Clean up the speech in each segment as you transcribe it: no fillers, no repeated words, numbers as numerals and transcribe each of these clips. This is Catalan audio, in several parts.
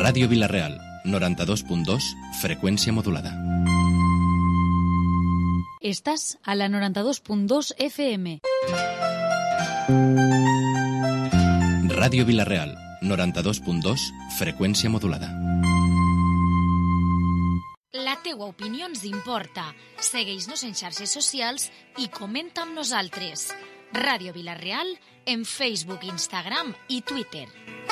Ràdio Vila-real, 92.2, freqüència modulada. Estàs a la 92.2 FM. Ràdio Vila-real, 92.2, freqüència modulada. La teua opinió ens importa. Segueix-nos en xarxes socials i comenta amb nosaltres. Ràdio Vila-real en Facebook, Instagram i Twitter.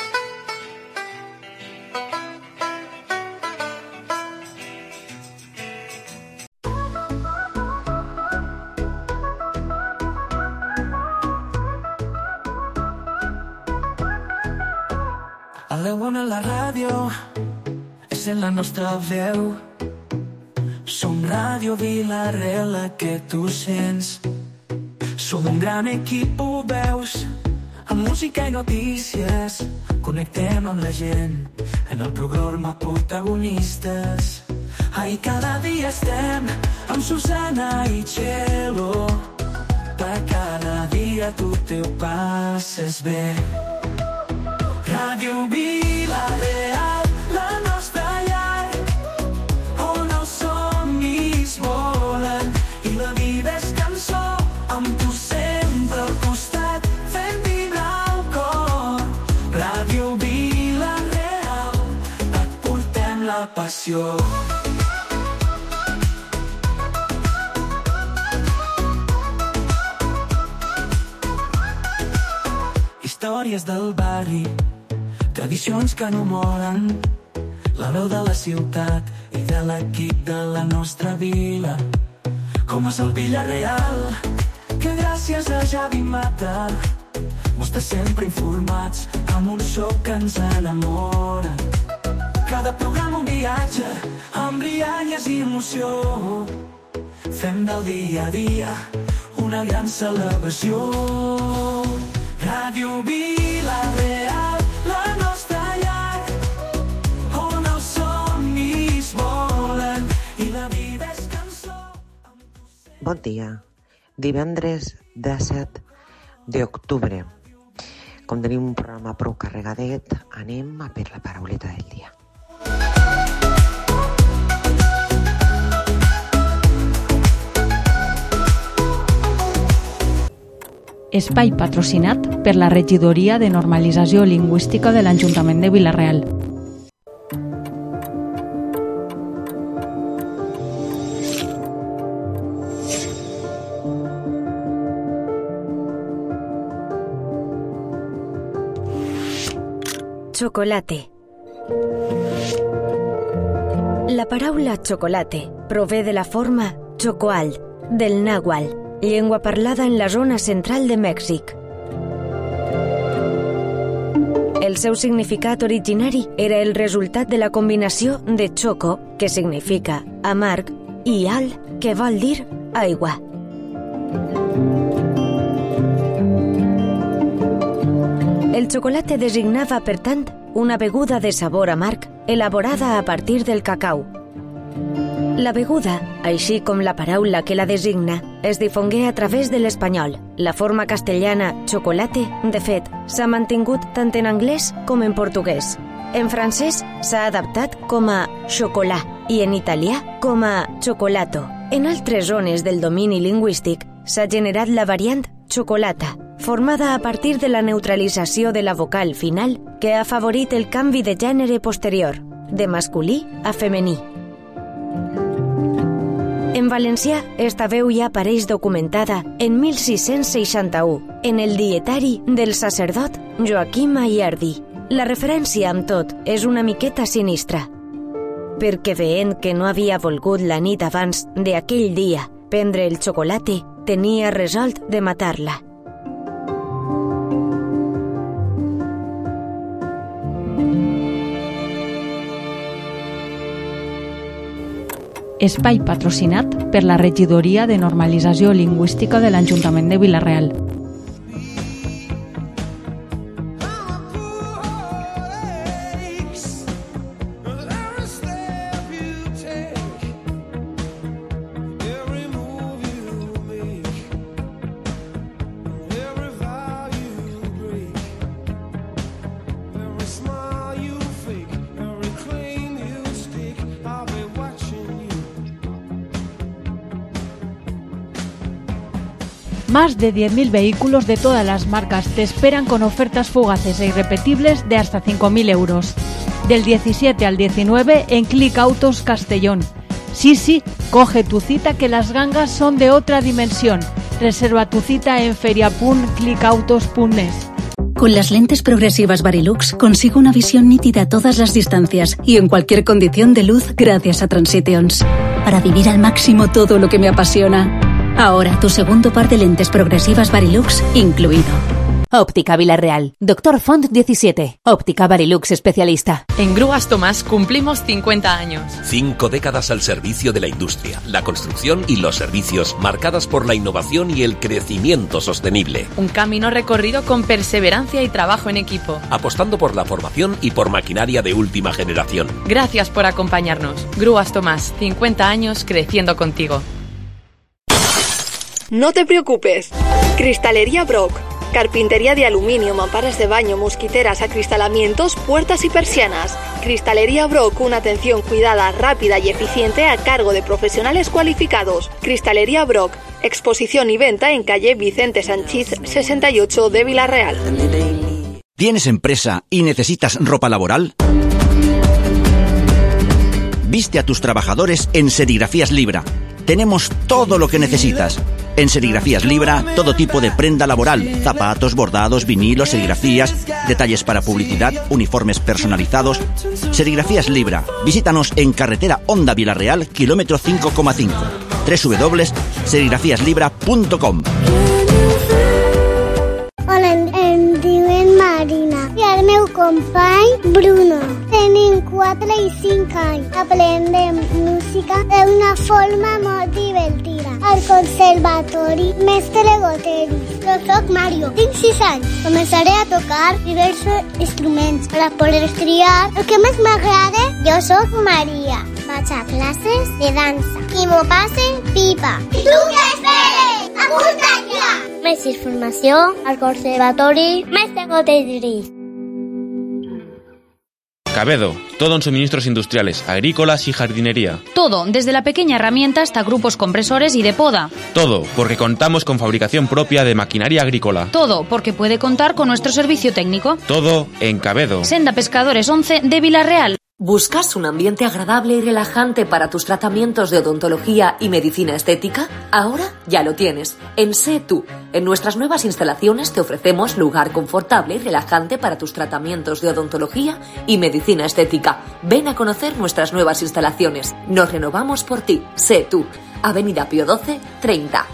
A la bona la ràdio és en la nostra veu. Som Ràdio Vila-real, la que tu sents. Som un gran equip, ho veus, amb música i notícies. Connectem amb la gent en el programa Protagonistes. Ai, cada dia estem amb Susana i Txelo. Per cada dia tu te ho passes bé. Ràdio Vila-real, la nostra llar, on els somnis volen i la vida és cançó, amb tu sempre al costat, fent vibrar el cor. Ràdio Vila-real, et portem la passió. Històries del barri, tradicions que no moren, la veu de la ciutat i de l'equip de la nostra vila. Com és el Vila-real, que gràcies a Javi Mata mos té sempre informats amb un so que ens enamora. Cada programa un viatge amb rialles i emoció. Fem del dia a dia una gran celebració. Ràdio Vila-real, la nostra llar, on els somnis volen i la vida és cançó. Bon dia. Divendres 17 d'octubre. Com tenim un programa prou carregadet, anem a per la parauleta del dia. Espai patrocinat per la Regidoria de Normalització Lingüística de l'Ajuntament de Vila-real. Chocolate. La paraula chocolate prové de la forma chocoal, del náhuatl, llengua parlada en la zona central de Mèxic. El seu significat originari era el resultat de la combinació de choco, que significa amarg, i al, que vol dir aigua. El xocolate designava, per tant, una beguda de sabor amarg elaborada a partir del cacau. La beguda, així com la paraula que la designa, es difongué a través de l'espanyol. La forma castellana chocolate, de fet, s'ha mantingut tant en anglès com en portuguès. En francès s'ha adaptat com a chocolat i en italià com a chocolato. En altres zones del domini lingüístic s'ha generat la variant chocolata, formada a partir de la neutralització de la vocal final que ha afavorit el canvi de gènere posterior, de masculí a femení. En valencià, esta veu ja apareix documentada en 1661 en el dietari del sacerdot Joaquim Ayardi. La referència, amb tot, és una miqueta sinistra, perquè veient que no havia volgut la nit abans d'aquell dia prendre el xocolate, tenia resolt de matar-la. Espai patrocinat per la Regidoria de Normalització Lingüística de l'Ajuntament de Vila-real. Más de 10.000 vehículos de todas las marcas te esperan con ofertas fugaces e irrepetibles de hasta 5.000 euros. Del 17 al 19 en Click Autos Castellón. Sí, coge tu cita que las gangas son de otra dimensión. Reserva tu cita en feria.clickautos.es. Con las lentes progresivas Varilux consigo una visión nítida a todas las distancias y en cualquier condición de luz gracias a Transitions. Para vivir al máximo todo lo que me apasiona. Ahora tu segundo par de lentes progresivas Varilux incluido. Óptica Villarreal. Dr. Font 17. Óptica Varilux especialista. En Grúas Tomás cumplimos 50 años. 5 décadas al servicio de la industria, la construcción y los servicios, marcadas por la innovación y el crecimiento sostenible. Un camino recorrido con perseverancia y trabajo en equipo. Apostando por la formación y por maquinaria de última generación. Gracias por acompañarnos. Grúas Tomás, 50 años creciendo contigo. No te preocupes. Cristalería Brock. Carpintería de aluminio, mamparas de baño, mosquiteras, acristalamientos, puertas y persianas. Cristalería Brock, una atención cuidada, rápida y eficiente a cargo de profesionales cualificados. Cristalería Brock, exposición y venta en calle Vicente Sanchís 68 de Villarreal. ¿Tienes empresa y necesitas ropa laboral? Viste a tus trabajadores en Serigrafías Libra. Tenemos todo lo que necesitas. En Serigrafías Libra, todo tipo de prenda laboral, zapatos, bordados, vinilos, serigrafías, detalles para publicidad, uniformes personalizados. Serigrafías Libra. Visítanos en carretera Honda Villarreal, kilómetro 5,5. www.serigrafiaslibra.com. Hola, em diuen Marina i el meu company Bruno. Tenim 4 i 5 anys. Aprendem música d'una forma molt divertida. Al conservatori Mestre Goteri. Jo soc Mario, tinc 6 anys. Començaré a tocar diversos instruments per a poder triar el que més m'agrada. Jo soc Maria. Vaig a classes de dansa i m'ho passe pipa. I tu què esperes? Apunta't ja! Més informació al conservatori Mestre Goteri. Cabedo, todo en suministros industriales, agrícolas y jardinería. Todo, desde la pequeña herramienta hasta grupos compresores y de poda. Todo, porque contamos con fabricación propia de maquinaria agrícola. Todo, porque puede contar con nuestro servicio técnico. Todo en Cabedo. Senda Pescadores 11 de Villarreal. ¿Buscas un ambiente agradable y relajante para tus tratamientos de odontología y medicina estética? Ahora ya lo tienes. En Sé Tú. En nuestras nuevas instalaciones te ofrecemos lugar confortable y relajante para tus tratamientos de odontología y medicina estética. Ven a conocer nuestras nuevas instalaciones. Nos renovamos por ti. Sé Tú. Avenida Pío XII, 30.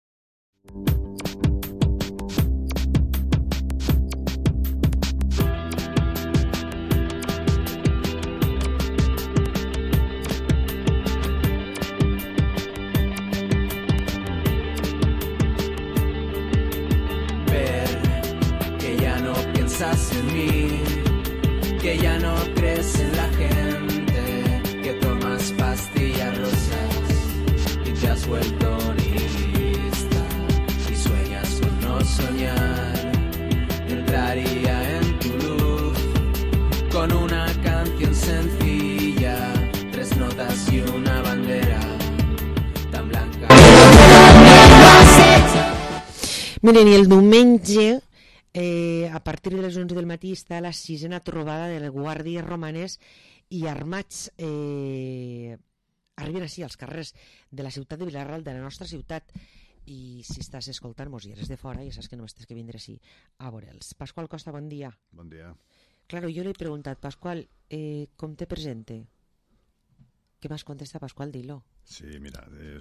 En mí, que ya no crees en la gente, que tomas pastillas rosas y te has vuelto nihilista y sueñas con no soñar. Entraría en tu luz con una canción sencilla, 3 notas y una bandera tan blanca. Miren, i el diumenge a partir de les 11 del matí està la 6a trobada de guàrdies romanes i armats arriben així als carrers de la ciutat de Villarreal, de la nostra ciutat, i si estàs escoltant-nos i eres de fora ja saps que només tens que vindre així a veure'ls. Pasqual Costa, bon dia. Bon dia. Claro, jo li he preguntat, Pasqual, com te presente? Què m'has contestat, Pasqual? Dilo. Sí, mira,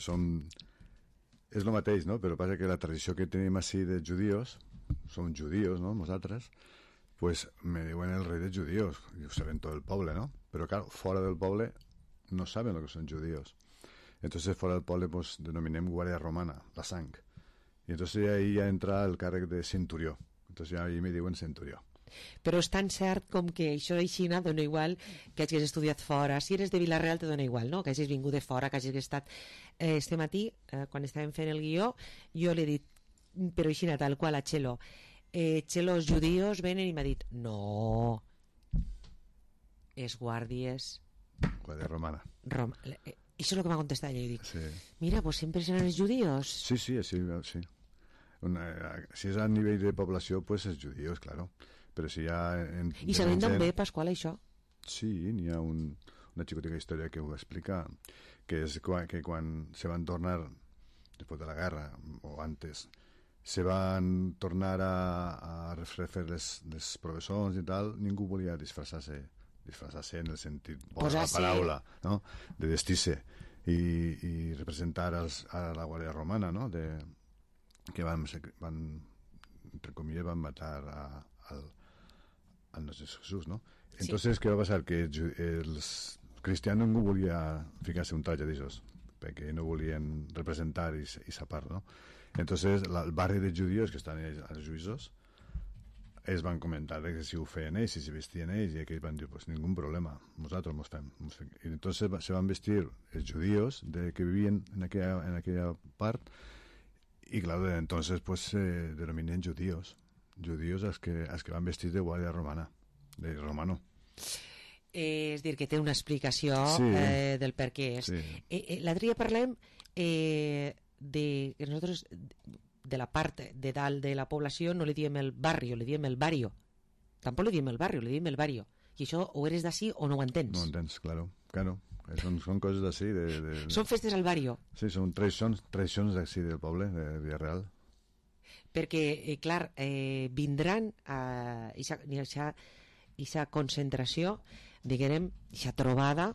és el mateix, no? Però passa que la tradició que tenim així de judíos, som judíos, ¿no? Nosaltres, pues me diuen el rey de judíos, y ho saben todo el poble, ¿no? Pero claro, fora del poble no saben lo que son judíos. Entonces, fora del poble, pues denominem guàrdia romana, la sang. Y entonces ahí ya entra el càrrec de centurió. Entonces ahí me diuen centurió. Però és tan cert com que això d'Aixina dona igual que hagis estudiat fora. Si eres de Villarreal te dona igual, no? Que hagis vingut de fora, que hagis estat... Este matí, quan estàvem fent el guió, jo l'he dit, però Aixina tal qual a Txelo, Txelo, els judíos venen i m'ha dit no, és guàrdies guàrdia romana. Això és el que m'ha contestat ella. Jo dic, sí. Mira, pues sempre seran els judíos. Sí, sí, sí. Si és a nivell de població, pues és judios, claro. Però si hi ha... I sabem d'on ve, Pasqual, això? Sí, n'hi ha una xicotica història que ho explica, que és que quan se van tornar, després de la guerra, o antes, se van tornar a refer les professors i tal, ningú volia disfressar-se en el sentit de la paraula, no? De vestir-se i representar a la Guàrdia Romana, no? Que van, entre comillas, van matar al nostre Jesús, no? Entonces, ¿qué va a pasar? Que els cristianos no volia ficar-se un traje d'aixòs, perquè no volien representar i sapar, no? Entonces, el barri de judíos que estan als juïsos ells van comentar que si ho feien ells, si se vestien ells, i aquells van dir, pues ningú problema, nosaltres mos fem. I entonces se van vestir els judíos que vivien en aquella part, i clar, entonces pues se denominen judíos els que van vestir de guàrdia romana, de romano. És dir, que té una explicació del per què és. Sí. L'altre dia parlem que nosaltres de la part de dalt de la població no li diem el barrio, li diem el barrio. Tampoc li diem el barrio, li diem el barrio. I això o eres d'ací o no ho entens. No ho entens, claro. Són coses d'ací. Són festes al barrio. Sí, són tradicions d'ací del poble, de Villarreal. Perquè, clar, vindran a aquesta concentració, diguem, aquesta trobada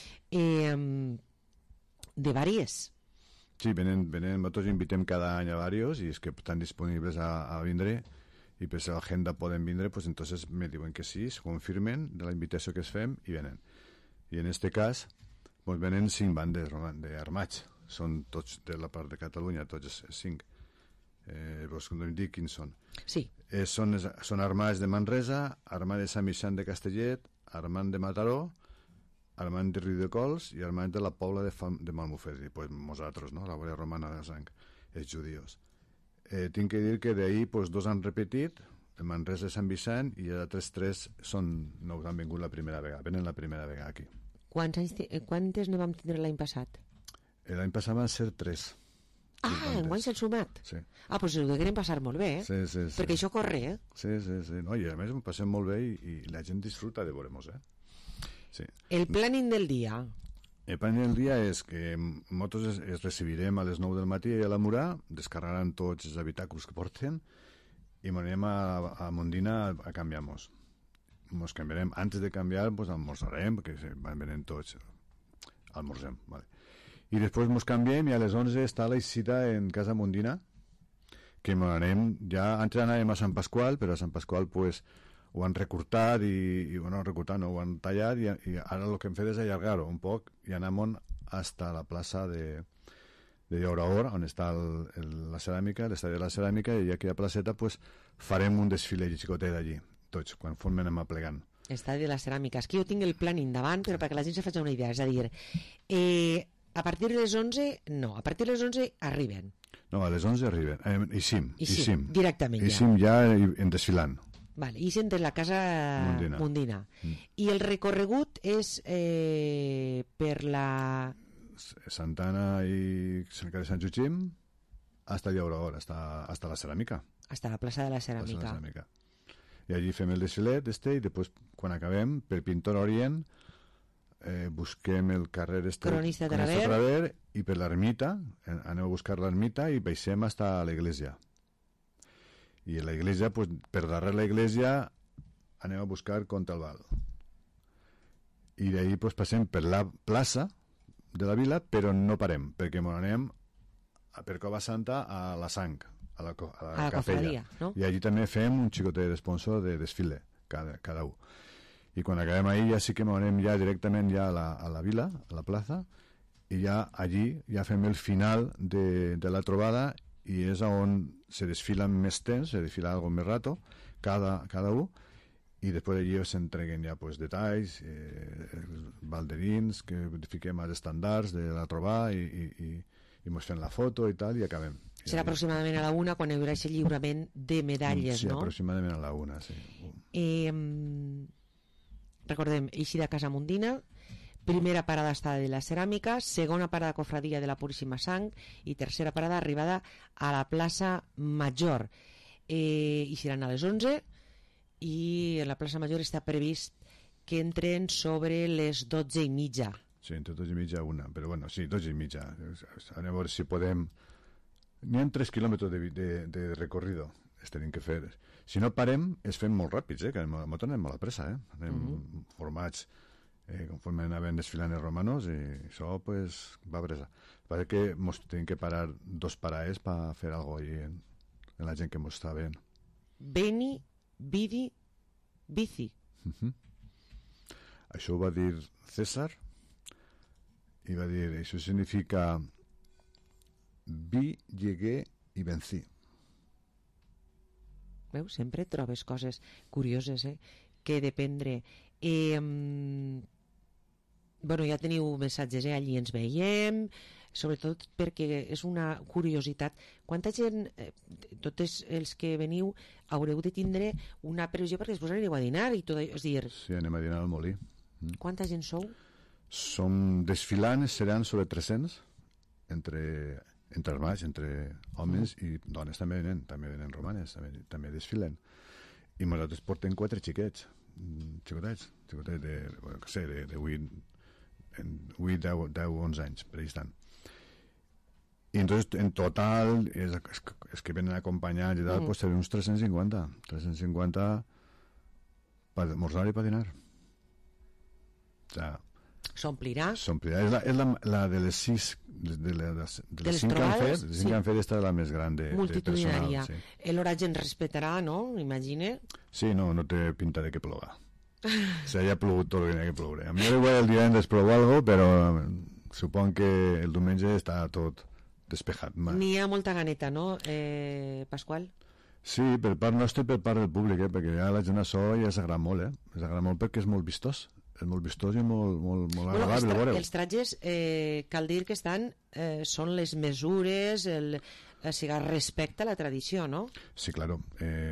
de vàries. Sí, nosaltres invitem cada any a varios i és que estan disponibles a vindre i per si l'agenda poden vindre, pues entonces me diuen que sí, se confirmen de la invitació que es fem i venen. I en este cas pues venen 5 bandes d'armats, són tots de la part de Catalunya, tots 5. Vos em dic quins són. Sí. Són armats de Manresa, armats de Sant Vicent de Castellet, armats de Mataró, armant de Riudecols i armant de la Pobla de Malmufes, i pues nosaltres, no? La Guàrdia Romana de Sang, els judíos. Tinc que dir que d'ahir pues, 2 han repetit, el Manresa de Sant Vicent, i els altres 3 no han vingut la primera vegada, venen la primera vegada aquí. Quantes ne vam tindre l'any passat? L'any passat van ser 3. Enguany s'han sumat? Sí. Pues ho deguem passar molt bé, Sí. Perquè això corre, Sí. No, i a més ho passem molt bé i la gent disfruta de veure-nos, Sí. El planning del dia. El planning del dia és que nosaltres es recibirem a les 9 del matí a la Murà, descarregaran tots els habitacles que porten i anem a Mondina a canviar-nos. Ens canviarem. Antes de canviar, pues almorzarem, perquè van venint tots. Almorzem, vale. I després ens canviem i a les 11 està la cita en Casa Mondina, que anem ja, antes anàvem a Sant Pasqual, però a Sant Pasqual, pues, ho han recortat ho han tallat i ara el que hem fet és allargar-ho un poc i anem fins a la plaça de Llauraor, on està la ceràmica, l'estadi de la ceràmica, i aquella placeta pues, farem un desfile xicotet allí, tots, quan anem aplegant. Estadi de la ceràmica. És que jo tinc el planning davant, però perquè la gent se faci una idea, és a dir, a partir de les 11, no, a partir de les 11 arriben. No, a les 11 arriben, Ixim. Directament ja. Ixim ja en desfilant. Vale, i sent de la casa Mondina. I el recorregut és per la... Santana i Sant Joachim hasta Llauraor, hasta la ceràmica. Hasta la plaça de la ceràmica. I allí fem el desfilet i després, quan acabem, per Pintor Orient, busquem el carrer Cronista Traver i per l'ermita, anem a buscar l'ermita i baixem hasta l'església. I a l'església, pues, per darrere la església anem a buscar Contalval. I d'ahir pues, passem per la plaça de la vila, però no parem, perquè anem per Cova Santa a la Sang, a la capella. No? I allí també fem un xicotet d'esponsor de desfile, cada un. I quan acabem ahir ja sí que anem ja directament ja a la vila, a la plaça, i ja allí ja fem el final de la trobada i és on se desfila més temps, se desfila algo més rato, cada un, i després allí s'entreguen ja pues, detalls, balderins, que fiquem els estàndards de la trobada i ens fem la foto i tal, i acabem. Serà aproximadament a la 1 quan hi haurà aquest lliurament de medalles, no? Sí, aproximadament a la 1, sí. Recordem, eixida a Casa Mondina, Primera parada estada de la ceràmica, segona parada cofradia de la Puríssima Sang i tercera parada arribada a la plaça Major. I seran a les 11 i a la plaça Major està previst que entren sobre les 12:30. Sí, entre 12:30 a 1, però bueno, sí, 12:30. A veure si podem... N'hi ha 3 quilòmetres de recorrido, es tenim que fer. Si no parem, es fem molt ràpids, que el motor anem molt a pressa, anem formats conforme anaven desfilant els romanos i això, pues, va a pressa. Parece que mos tenim que parar 2 parades per fer alguna cosa en la gent que mos està veient. Beni, vidi, bici. Això ho va dir César i va dir, això significa vi, llegué i vencí. Veus? Sempre trobes coses curioses, que dependre. Bueno, ja teniu missatges, allí ens veiem, sobretot perquè és una curiositat. Quanta gent, tots els que veniu, haureu de tindre una previsió perquè després anireu a dinar i tot, és dir... Sí, anem a dinar al Molí. Quanta gent sou? Som desfilant, seran sobre 300 entre armats, entre homes i dones també venen romanes, també desfilen. I nosaltres portem 4 xiquets, xicotets de, bueno, què sé, de 8, 10, 11 anys, per ahí estan. I entonces, en total, es que venen acompanyats i tal, pues tenim uns 350 per esmorzar i per dinar. O sea, s'omplirà. És la de les 6 de les 5 que han fet, que han fet esta és la més gran de multitudinària. Sí. L'horatge ens respetarà, no? Imagine. Sí, no té pinta de que ploga. O sea, ja ha plogut tot el que n'hi ha que ploure. A mi igual el divendres plou algo, però supon que el diumenge està tot despejat. N'hi ha molta ganeta, no, Pasqual? Sí, per part nostra i per part del públic, perquè ja la gent això ja s'agrada molt, s'agrada molt perquè és molt vistós. És molt vistós i molt agradable veure-ho. Els trajes, cal dir que són les mesures, respecte a la tradició, no? Sí, claro.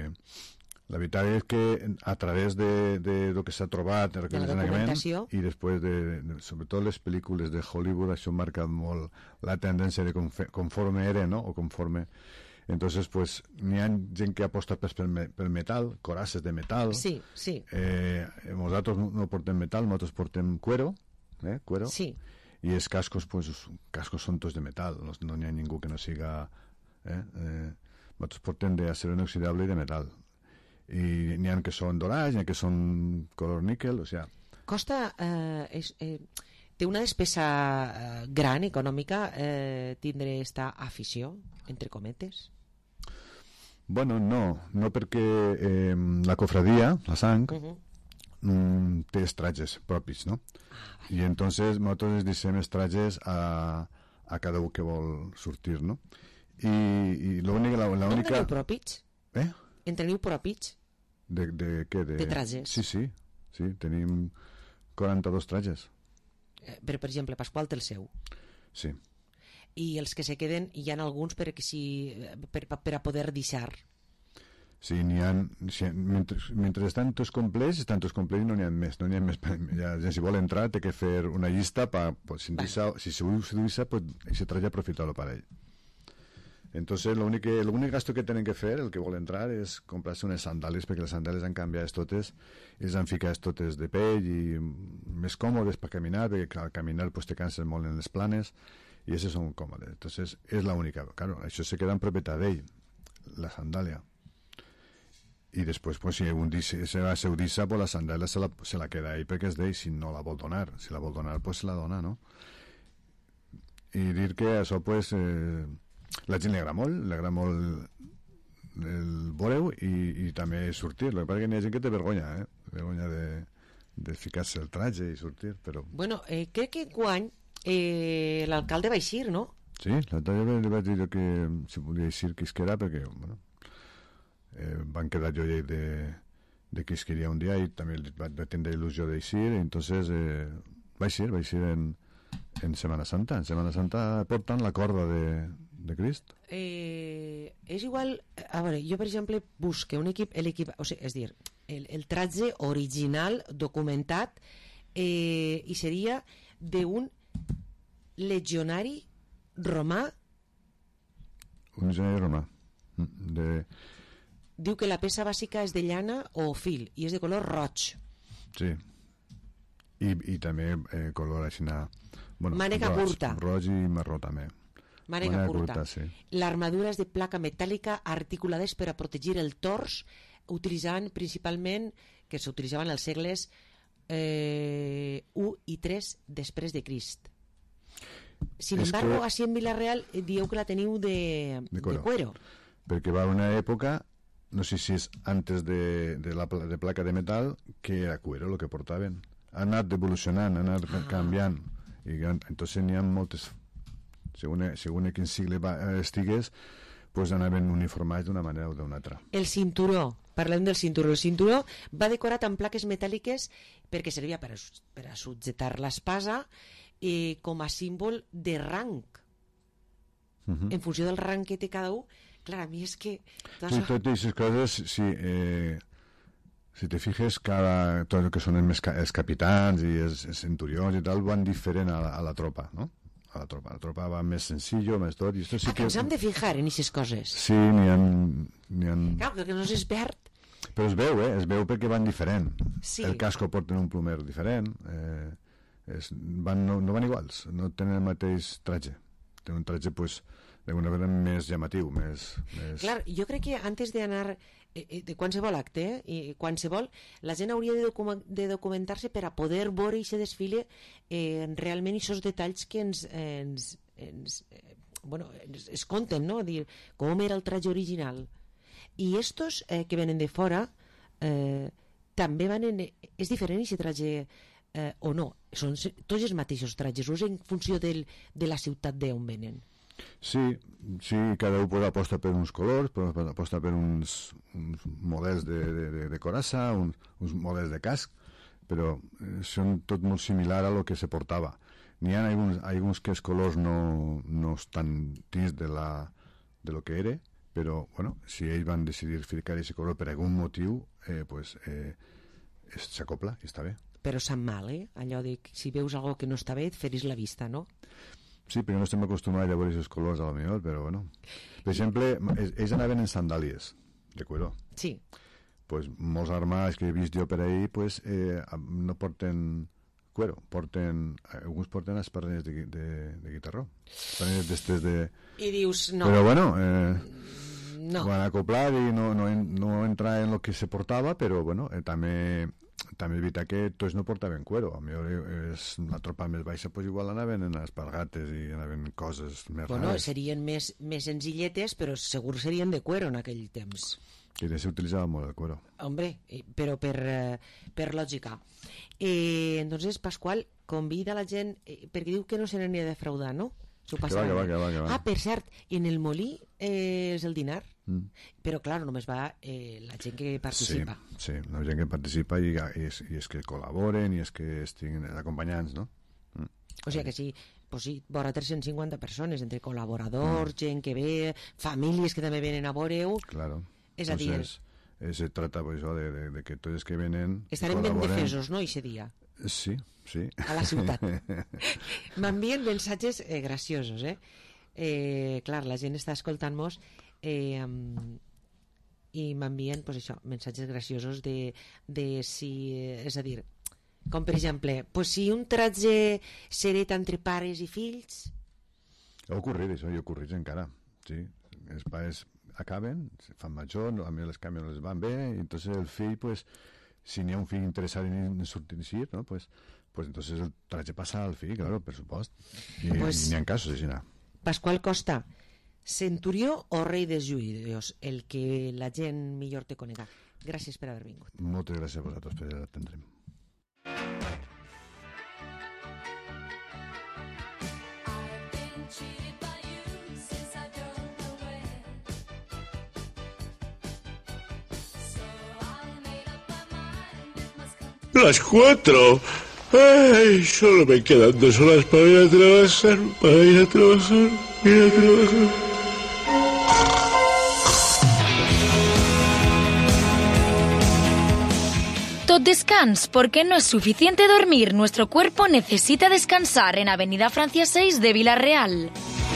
La veritat és que a través de lo que s'ha trobat, de la documentació, i després sobretot les pel·lícules de Hollywood, això marca molt la tendència de conforme era, no? O conforme... Entonces, pues, n'hi ha gent que aposta pel metal, corazes de metal. Sí, sí. Nosaltres no portem metal, nosaltres portem cuero, cuero. Sí. I els cascos, pues, cascos són tots de metal, no n'hi ha ningú que no siga... Nosaltres portem d'acero inoxidable i de metal. I n'hi ha que són dorats, n'hi ha que són color níquel, o sea... Costa... té una despesa gran, econòmica, tindre esta afició, entre cometes? Bueno, no perquè la cofradia, la sang, té estratges propis, no? I entonces nosaltres deixem estratges a cada un que vol sortir, no? I l'única... En teniu propis? En teniu propis? De què? De trajes? Sí, tenim 42 trajes. Però, per exemple, Pasqual té el seu. Sí. I els que se queden, hi ha alguns per a poder deixar. Sí, n'hi ha... Mentre estan tots complets i no n'hi ha més. Si vol entrar, té que fer una llista si se deixa, se traje aprofitar-lo per ell. Entonces, l'únic gasto que tenen que fer, el que vol entrar, és comprar-se unes sandales, perquè les sandales han canviat totes, i les han ficat totes de pell i més còmodes per caminar, perquè al caminar pues, te canses molt en les planes, i aquestes són còmodes. Entonces, és l'única. Claro, això se queda en propietat d'ell, la sandàlia. I després, pues, si un se va a seu dissa, pues, la sandàlia se la queda ell perquè és d'ell, si no la vol donar. Si la vol donar, pues se la dona, no? I dir que això, pues... la gent li agrada molt el veure-ho i també sortir. El que passa que n'hi ha gent que té vergonya, vergonya de ficar-se el traje i sortir, però... Bueno, crec que enguany l'alcalde va eixir, no? Sí, l'alcalde li vaig dir que si volia eixir que isquera, perquè bueno, van quedar jo de que isqueria un dia i també va tindre il·lusió d'eixir, i entonces va eixir en Setmana Santa. En Setmana Santa porten la corda de Crist. És igual, a veure, jo per exemple busque un equip, o sigui, és dir, el traje original documentat i seria d'un legionari romà. Un legionari romà. Diu que la peça bàsica és de llana o fil i és de color roig. Sí. I també color així... Mànega curta. Roig i marró també. Mànega curta. Sí. L'armadura és de placa metàl·lica articulades per a protegir el tors, utilitzant principalment, que s'utilitzaven als segles 1 i 3 després de Crist. Sin embargo, així en Vila-real dieu que la teniu de cuero. Perquè va una època, no sé si és antes de placa de metal, que era cuero el que portaven. Ha anat evolucionant, ha anat canviant. I entonces n'hi ha moltes... Segons quin sigle estigués, pues anaven uniformats d'una manera o d'una altra. El cinturó, parlem del cinturó. El cinturó va decorat amb plaques metàl·liques perquè servia per a subjetar l'espasa com a símbol de rang. En funció del rang que té cada un. Clar, a mi és que... Tot aquestes coses, si te fijes, tot el que són els capitans i els centurions i tal van diferent a la tropa, no? La tropa va més senzill, més tot. I esto sí que ens hem de fijar en aquestes coses. Sí, n'hi ha... Clar, perquè no és verd. Però es veu perquè van diferent. Sí. El casco porten un plomer diferent. No van iguals, no tenen el mateix tratge. Tenen un tratge, pues, d'alguna manera més llamatiu, més... Clar, jo crec que antes d'anar de qualsevol acte, qualsevol, la gent hauria de documentar-se per a poder veure aquest desfile realment aquests detalls que ens conten, no? Dir, com era el tratge original. I estos que venen de fora també van en... És diferent aquest tratge o no? Són tots els mateixos tratges, o és en funció de la ciutat d'on venen? Sí, cada un aposta per uns colors, aposta per uns models de coraça, uns models de casc, però són tot molt similar a lo que se portava. N'hi ha alguns que els colors no estan dins de lo que era, però bueno, si ells van decidir ficar aquest color per algun motiu, s'acopla i està bé. Però sap mal, allò de si veus alguna que no està bé, et feris la vista, no? Sí, perquè no estem acostumats a veure aquests colors a la millor, però bueno. Per exemple, ells anaven en sandàlies de cuero. Sí. Pues molts armats que he vist jo per ahí, pues no porten cuero, alguns porten espardenyes de guitarró. Espardenyes d'estes de... I dius, no. Però bueno, no. Van acoplar i no entrar en lo que se portava, però bueno, també és veritat que tots no portaven cuero. A millor la tropa més baixa pues igual anaven en espargates i anaven coses més rares. Serien més senzilletes, però segur serien de cuero en aquell temps. Que ja s'utilitzava molt el cuero. Hombre, però per lògica. Entonces, Pasqual convida la gent, perquè diu que no se n'hi ha de defraudar, no? Que va. Ah, per cert, en el molí és el dinar, però clar, només va la gent que participa. Sí, la gent que participa i és que col·laboren i és que estiguin acompanyants, no? O sigui que sí, pues sí, vora 350 persones, entre col·laboradors, gent que ve, famílies que també venen a veure-ho. Claro. És a dir... Se trata pues, de que tots els que venen... Estarem ben defesos, no, aquest dia? Sí. A la ciutat. M'envien mensatges graciosos, clar, la gent està escoltant-nos i m'envien, pues això, mensatges graciosos de si... és a dir, com per exemple, pues si un tratge s'hereta entre pares i fills... Ha ocorrit això, i ocorrit encara, sí. Els pares acaben, fan major, a mi les canvis no les van bé, i entonces el fill, pues, si n'hi ha un fill interessat en sortir, ¿no? Pues entonces el tratge passa al fill, claro, per supost. I n'hi ha casos així. Pasqual Costa, centurió o rei dels judios, el que la gent millor te conega. Gràcies per haver vingut. Moltes gràcies a vosaltres per atendre'm. Las 4. Ay, solo me quedan 2 horas para ir a trabajar. Tots Descans, porque no es suficiente dormir. Nuestro cuerpo necesita descansar en Avenida Francia 6 de Villarreal.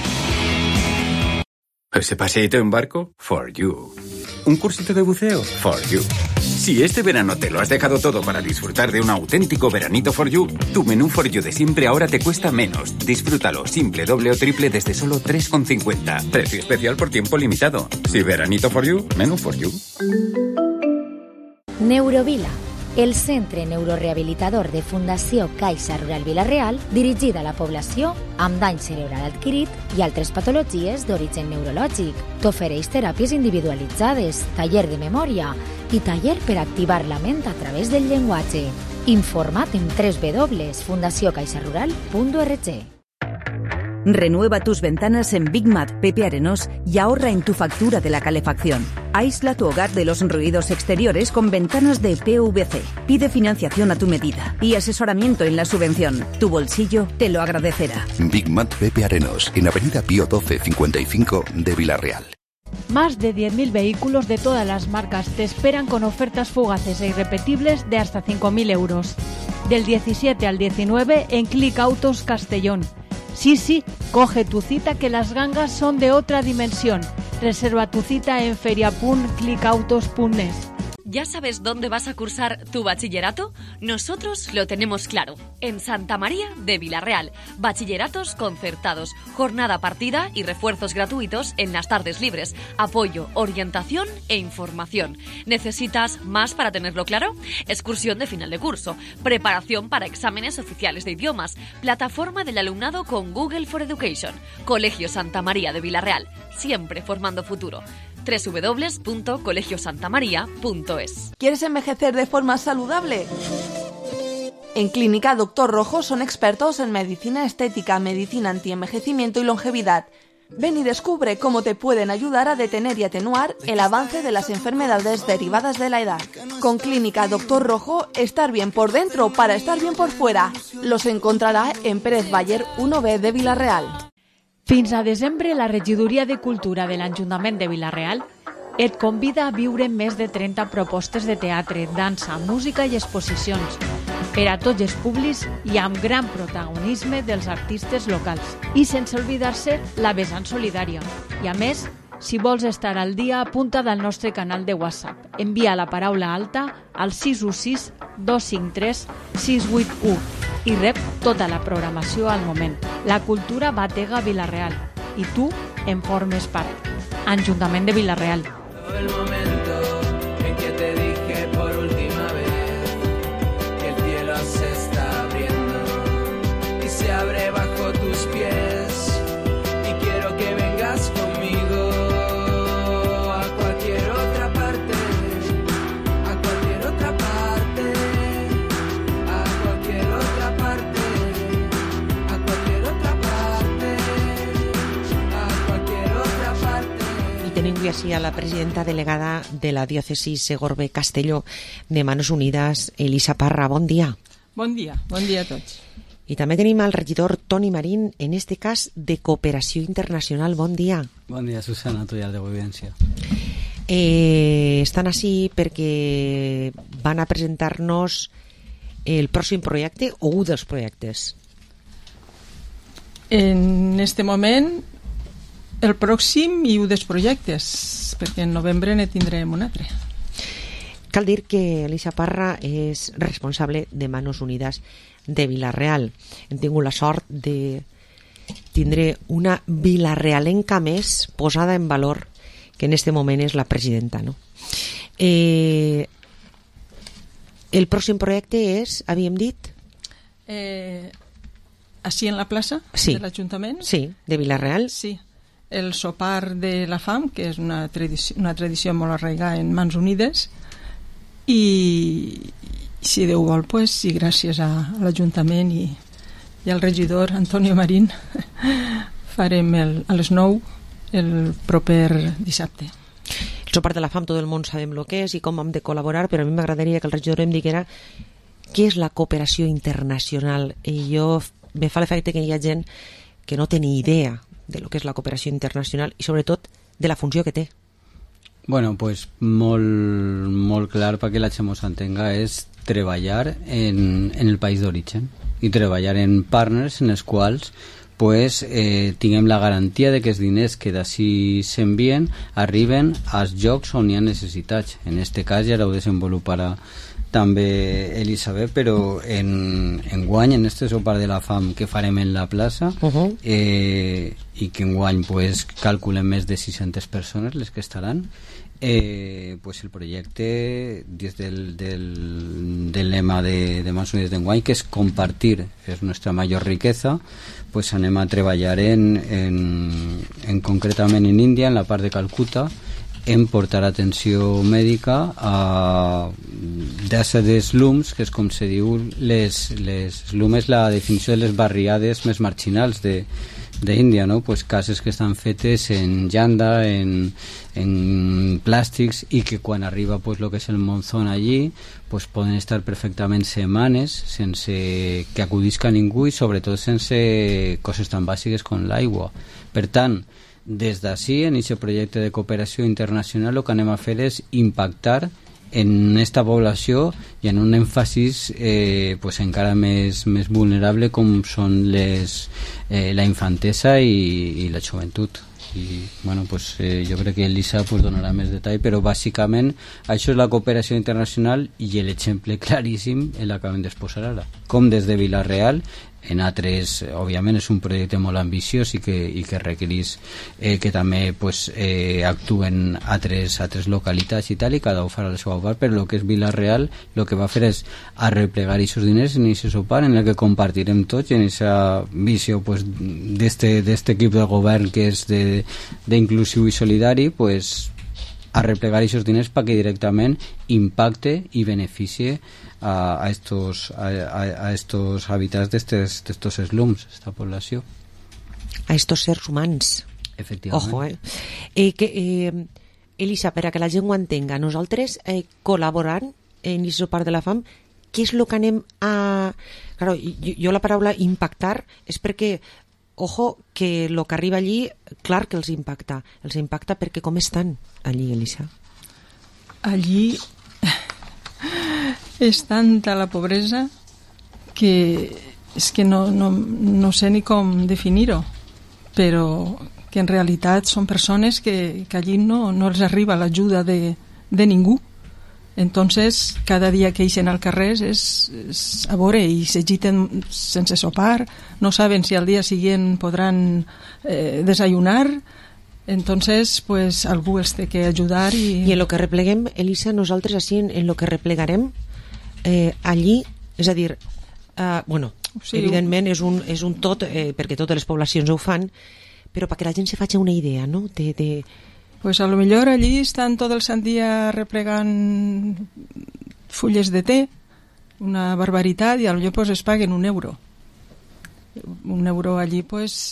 ¿Ese paseíto en barco? For you. ¿Un cursito de buceo? For you. Si este verano te lo has dejado todo para disfrutar de un auténtico veranito for you, tu menú for you de siempre ahora te cuesta menos. Disfrútalo simple, doble o triple desde solo 3,50. Precio especial por tiempo limitado. Si veranito for you, menú for you. Neurovila, el centre neurorehabilitador de Fundació Caixa Rural Vila-real, dirigida a la població amb dany cerebral adquirit i altres patologies d'origen neurològic. T'ofereix teràpies individualitzades, taller de memòria i taller per activar la ment a través del llenguatge. Informa't en www.fundaciocaixarural.org. Renueva tus ventanas en Big Mat Pepe Arenós y ahorra en tu factura de la calefacción. Aísla tu hogar de los ruidos exteriores con ventanas de PVC. Pide financiación a tu medida y asesoramiento en la subvención. Tu bolsillo te lo agradecerá. Big Mat Pepe Arenós, en Avenida Pío 12 55 de Villarreal. Más de 10.000 vehículos de todas las marcas te esperan con ofertas fugaces e irrepetibles de hasta 5.000 euros. Del 17 al 19 en Click Autos Castellón. Sí, coge tu cita que las gangas son de otra dimensión. Reserva tu cita en feria.clickautos.net. ¿Ya sabes dónde vas a cursar tu bachillerato? Nosotros lo tenemos claro. En Santa María de Villarreal. Bachilleratos concertados, jornada partida y refuerzos gratuitos en las tardes libres. Apoyo, orientación e información. ¿Necesitas más para tenerlo claro? Excursión de final de curso, preparación para exámenes oficiales de idiomas, plataforma del alumnado con Google for Education. Colegio Santa María de Villarreal, siempre formando futuro. www.colegiosantamaria.es. ¿Quieres envejecer de forma saludable? En Clínica Doctor Rojo son expertos en medicina estética, medicina antienvejecimiento y longevidad. Ven y descubre cómo te pueden ayudar a detener y atenuar el avance de las enfermedades derivadas de la edad. Con Clínica Doctor Rojo, estar bien por dentro para estar bien por fuera. Los encontrará en Pérez Baller 1B de Villarreal. Fins a desembre, la Regidoria de Cultura de l'Ajuntament de Vila-real et convida a viure més de 30 propostes de teatre, dansa, música i exposicions per a tots els públics i amb gran protagonisme dels artistes locals. I sense oblidar-se la vessant solidària. I a més, si vols estar al dia, apunta del nostre canal de WhatsApp. Envia la paraula alta al 616 253 681 i rep tota la programació al moment. La cultura batega Vila-real i tu en formes part. Ajuntament de Vila-real. El momento en que te dije por última vez que el cielo se está abriendo y se abre bajo tus pies y quiero que vengas conmigo a cualquier otra parte, a cualquier otra parte, a cualquier otra parte, a cualquier otra parte, a cualquier otra parte. Tenim avui així a la presidenta delegada de la diòcesi Segorbe-Castelló de Manos Unides, Elisa Parra. Bon dia. Bon dia a tots. I també tenim el regidor Toni Marín, en este cas de Cooperació Internacional. Bon dia. Bon dia, Susana, tu ja de Evidència. Estan així perquè van a presentar-nos el pròxim projecte o un dels projectes. En este moment el pròxim i un dels projectes, perquè en novembre ne tindrem un altre. Cal dir que Elisa Parra és responsable de Manos Unides de Vila-real. Hem tingut la sort de tindre una vilarealenca més posada en valor, que en este moment és la presidenta, no? El pròxim projecte és, havíem dit? Així en la plaça de l'Ajuntament? Sí, de Vila-real. Sí. El sopar de la fam, que és una tradició molt arraigada en Mans Unides, i si Déu vol, pues, i gràcies a l'Ajuntament i al regidor Antonio Marín farem a les 9 el proper dissabte. El sopar de la fam, tot el món sabem el que és i com hem de col·laborar, però a mi m'agradaria que el regidor em diguera què és la cooperació internacional. I jo me fa l'efecte que hi ha gent que no té ni idea de lo que és la cooperació internacional i sobretot de la funció que té. Bueno, pues molt clar perquè la gent s'ho entenga, és treballar en el país d'origen i treballar en partners en els quals tinguem la garantia de que els diners que d'ací s'envien arriben als llocs on hi ha necessitats. En aquest cas ja ho desenvoluparà també Elisabet, però en guany, en este sopar de la fam que farem en la plaça, i que en guany calculem més de 600 persones les que estaran, el projecte des del lema de Mans Unides d'enguany, que és compartir, és nostra major riqueza, anem a treballar concretament en Índia, en la part de Calcuta, en portar atenció mèdica a de slums, que és com se diu, les slums és la definició de les barriades més marginals d'Índia, no? Cases que estan fetes en llanda, en plàstics, i que quan arriba el que és el monzón allí poden estar perfectament setmanes sense que acudisca ningú i sobretot sense coses tan bàsiques com l'aigua. Per tant, des d'ací, en aquest projecte de cooperació internacional, el que anem a fer és impactar en aquesta població i en un èmfasis encara més vulnerable com són la infantesa i la joventut. I jo crec que Elisa donarà més detall, però bàsicament això és la cooperació internacional i l'exemple claríssim l'acabem d'exposar ara, com des de Vila-real en altres, òbviament és un projecte molt ambiciós i que requereix que també actuen altres localitats i tal, i cada un farà la seva part, però el que és Vila-real el que va fer és arreplegar aquests diners en aquest sopar en el que compartirem tots, en aquesta visió d'este equip de govern que és d'inclusiu i solidari, arreplegar aquests diners perquè directament impacte i beneficie a estos habitants d'estos slums, esta població, a estos seres humans. Efectivament. Ojo, Elisa, per a que la gent ho entenga, nosaltres col·laborant en aquest sopar de la fam, què és el que anem a... Claro, jo la paraula impactar és perquè, ojo, que el que arriba allí, clar que els impacta perquè com estan allí, Elisa? Allí és tanta la pobresa que és que no sé ni com definir-ho, però que en realitat són persones que allí no els arriba l'ajuda de ningú. Entonces cada dia que ixen al carrer és a veure, i s'agiten sense sopar, no saben si al dia siguiente podran desayunar. Entonces algú els té que ajudar i en lo que repleguem, Elisa, nosaltres així en lo que replegarem allí, és a dir, evidentment és un tot, perquè totes les poblacions ho fan, però perquè la gent se faci una idea, no? Pues a lo millor allí estan tot el sant dia replegant fulles de té, una barbaritat, i a lo millor es paguen €1. €1 allí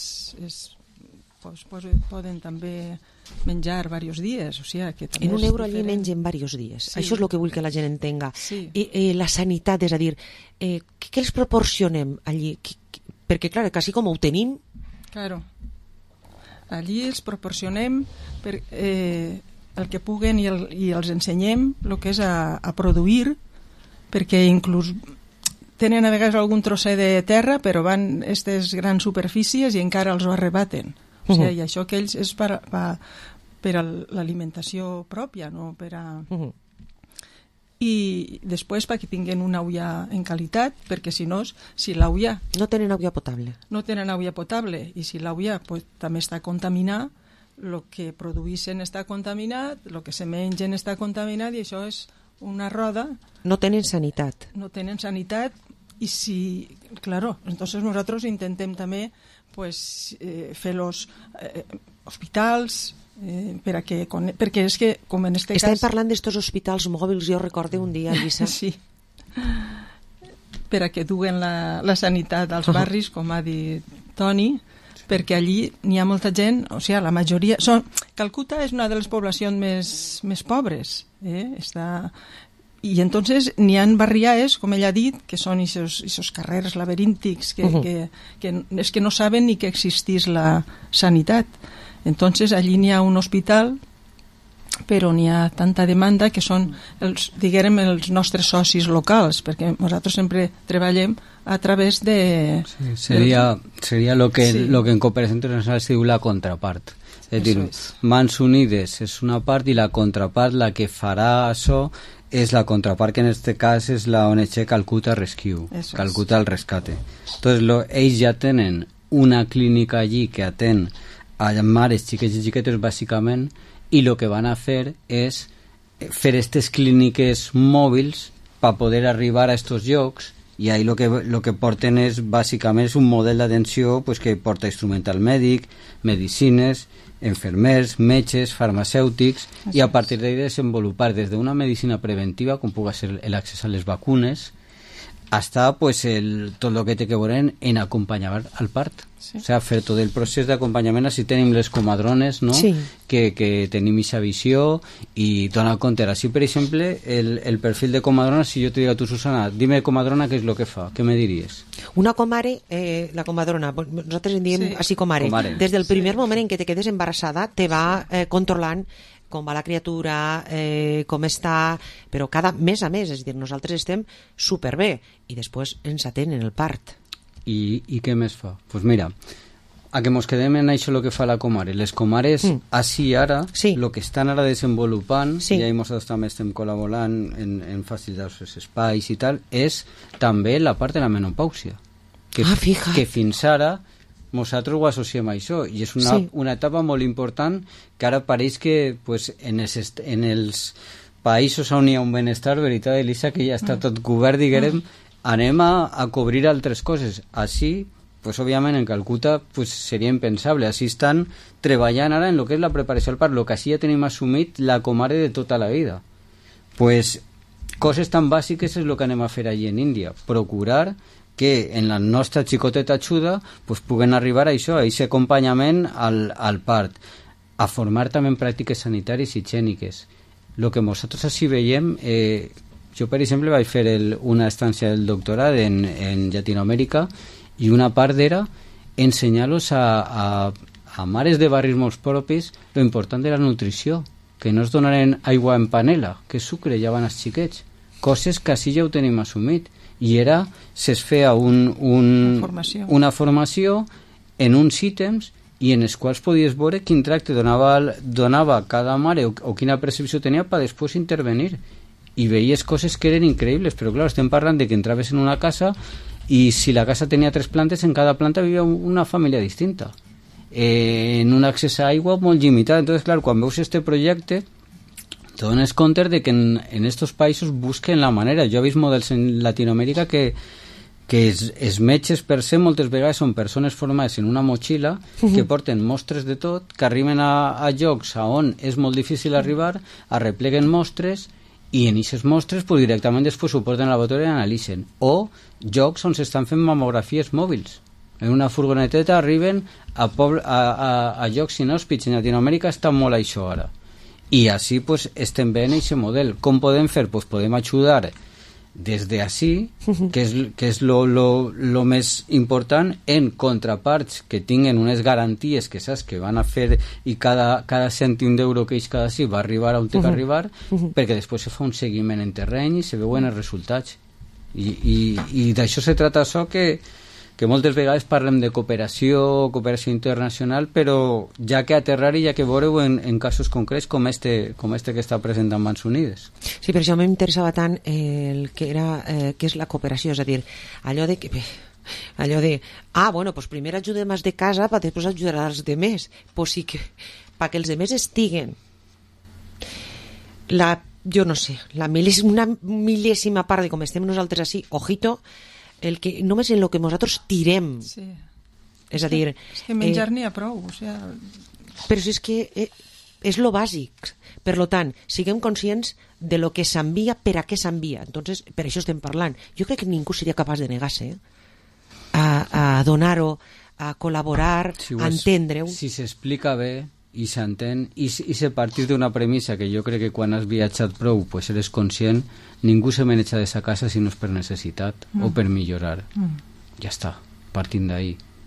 poden també menjar diversos dies, o sigui que també en €1 allí mengen diversos dies, sí. Això és el que vull que la gent entenga, sí. I la sanitat, és a dir, què els proporcionem allí? Perquè clar, quasi com ho tenim. Claro, allí els proporcionem el que puguen i els ensenyem el que és a produir, perquè inclús tenen a vegades algun trosset de terra, però van a aquestes grans superfícies i encara els ho arrebaten. O sigui, i això que ells és per a l'alimentació pròpia, no per a... I després perquè tinguin una olla en qualitat, perquè si no, si l'olla... No tenen olla potable. No tenen olla potable, i si l'olla també està contaminada, el que produeixen està contaminat, el que se mengen està contaminat, i això és una roda... No tenen sanitat. No tenen sanitat, i si... Claro, entonces nosotros intentem també fer los hospitals perquè és que com en este cas... Estem parlant d'estos hospitals mòbils, jo recordo un dia, Lluïsa. Sí, per a que duguen la sanitat als barris, com ha dit Toni, perquè allí n'hi ha molta gent, o sigui, la majoria... Calcuta és una de les poblacions més pobres, i entonces n'hi ha barriades, com ell ha dit, que són aquests carrers laberíntics que és que no saben ni que existís la sanitat. Entonces allí n'hi ha un hospital però n'hi ha tanta demanda que són diguem els nostres socis locals, perquè nosaltres sempre treballem a través de... Sí, seria lo que en cooperació internacional se diu la contrapart. És dir, Mans Unides és una part i la contrapart, la que farà això, és la contrapart, que en este cas és la ONG Calcuta Rescue, Calcuta el Rescate. Entonces, ells ja tenen una clínica allí que atén a mares xiquets i xiquetes bàsicament, i el que van a fer és fer aquestes clíniques mòbils per poder arribar a aquests llocs, i ahí lo que porten és bàsicament és un model d'atenció pues, que porta instrumental mèdic, medicines, enfermers, metges, farmacèutics, i a partir d'ahí desenvolupar des d'una medicina preventiva, com pugui ser l'accés a les vacunes, hasta pues tot el que té que veure en acompanyar al part. O sea, fer tot el procés d'acompanyament. Així tenim les comadrones, no? Sí. Que tenim aquesta visió i donar compte. Així, per exemple, el perfil de comadrona, si jo te dic a tu, Susana, dime comadrona què és el que fa, què me diries? Una comare, la comadrona, nosaltres en diem així comare. Des del primer moment en què te quedes embarassada te va controlant com va la criatura, com està, però cada mes a mes, és a dir, nosaltres estem superbé i després ens atenen el part. I què més fa? Doncs pues mira, a que mos quedem en això el que fa la comare. Les comares, així ara, el que estan ara desenvolupant, i ahí nosaltres també estem col·laborant en facilitar els espais i tal, és també la part de la menopàusia. Que fins ara nosaltres ho associem a això, i és una etapa molt important que ara pareix que pues, en els països on hi ha un benestar, veritat, Elisa, que ja està tot cobert, diguem, anem a cobrir altres coses. Així, pues, òbviament, en Calcuta pues, seria impensable. Així estan treballant ara en el que és la preparació al part, el que així ja tenim assumit la comare de tota la vida. Pues, coses tan bàsiques és el que anem a fer allí en Índia. Procurar que en la nostra xicoteta ajuda pues, puguen arribar a això, a aquest acompanyament al part, a formar també en pràctiques sanitàries i higièniques. El que nosaltres així veiem, jo per exemple vaig fer una estància del doctorat en Llatinoamèrica i una part era ensenyar-los a mares de barris molt propis lo important de la nutrició, que no es donaren aigua en panela, que sucre ja van els xiquets, coses que així ja ho tenim assumit. I era, se'ls feia una formació en uns ítems i en els quals podies veure quin tracte donava cada mare o quina percepció tenia per després intervenir. I veies coses que eren increïbles, però clar, estem parlant de que entraves en una casa i si la casa tenia 3 plantes, en cada planta vivia una família distinta. En un accés a aigua molt limitat. Entonces, clar, quan veus este projecte te dones compte de que en estos països busquen la manera. Jo he vist models en Latinoamèrica que els metges per se moltes vegades són persones formades en una motxilla que porten mostres de tot, que arriben a llocs on és molt difícil arribar, arrepleguen mostres i en aquestes mostres pues, directament després ho porten a la laboratori i analitzen. O llocs on s'estan fent mamografies mòbils. En una furgoneteta arriben a llocs inhòspits. En Latinoamèrica està molt això ara. I així pues, estem veient aquest model. Com podem fer? Pues, podem ajudar des d'ací, que és lo més important, en contraparts que tinguen unes garanties que saps que van a fer i cada cèntim d'euro que ells cada sí va arribar on té que arribar, perquè després se fa un seguiment en terreny i se veuen els resultats. I d'això se trata això que moltes vegades parlem de cooperació internacional, però ja que aterrar i ja que veureu en casos concrets com este que està present en Mans Unides. Sí, per això m'interessava tant el que era què és la cooperació, és a dir, allò de bueno, pues primer ajudem els de casa per després ajudar als demés, pues sí que perquè els demés estiguen jo no sé, una mil·lèsima part de com estem nosaltres així, ojito, el que només en el que nosaltres tirem. Sí. És a dir... És que menjar n'hi ha prou. O sea... Però si és que és lo bàsic. Per lo tant, siguem conscients de lo que s'envia, per a què s'envia. Entonces, per això estem parlant. Jo crec que ningú seria capaç de negar-se a donar-ho, a col·laborar, a entendre-ho. Si s'explica bé i s'entén, i se partir d'una premissa que jo crec que quan has viatjat prou pues eres conscient, ningú se maneja de sa casa si no és per necessitat o per millorar. Ja està, partint d'ahí.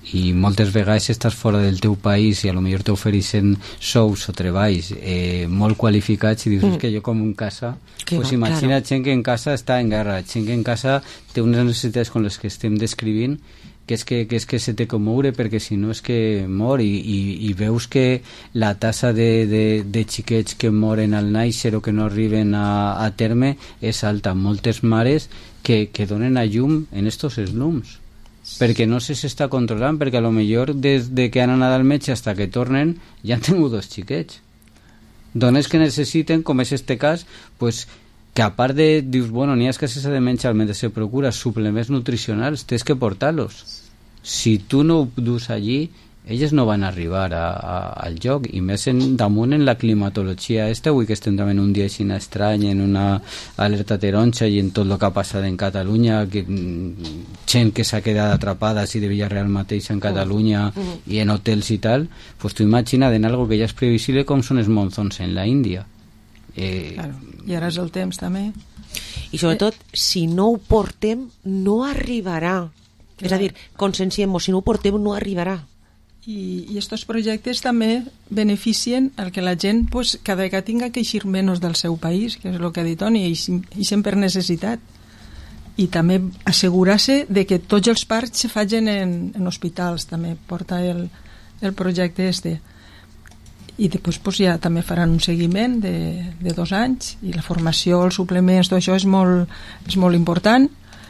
i moltes vegades estàs fora del teu país i a lo millor t'ofereixen sous o treballs molt qualificats i dius que jo com en casa pues imagina gent que en casa està en guerra, gent que en casa té unes necessitats com les que estem descrivint que és que se té que moure perquè si no és que mor i veus que la tassa de xiquets que moren al nàixer o que no arriben a terme és alta. Moltes mares que donen a llum en estos slums perquè no s'està controlant, perquè a lo millor des de que han anat al metge fins que tornen ja han tingut 2 xiquets. Dones que necessiten, com és este cas, pues, que a part de, dius, bueno, n'hi ha que s'ha de menjar mentre se procura suplements nutricionals, tens que portar-los. Si tu no ho dus allí, elles no van arribar al lloc, i més damunt en la climatologia avui que estem també en un dia així estrany, en una alerta taronja i en tot el que ha passat en Catalunya, gent que s'ha quedat atrapada així de Villarreal mateix en Catalunya i en hotels i tal, pues tu imagina't en algo que ja és previsible com són els monzons en la Índia. Claro. I ara és el temps també. I sobretot, si no ho portem, no arribarà. Clar. És a dir, conscienciem-nos, si no ho portem, no arribarà. I estos projectes també beneficien el que la gent pues, cada vegada tinga que eixir menys del seu país, que és el que ha dit Toni, eixen per necessitat. I també assegurar-se de que tots els parts se facin en hospitals, també porta el projecte este. I després pues, ja també faran un seguiment de 2 anys i la formació, els suplements, tot això és molt important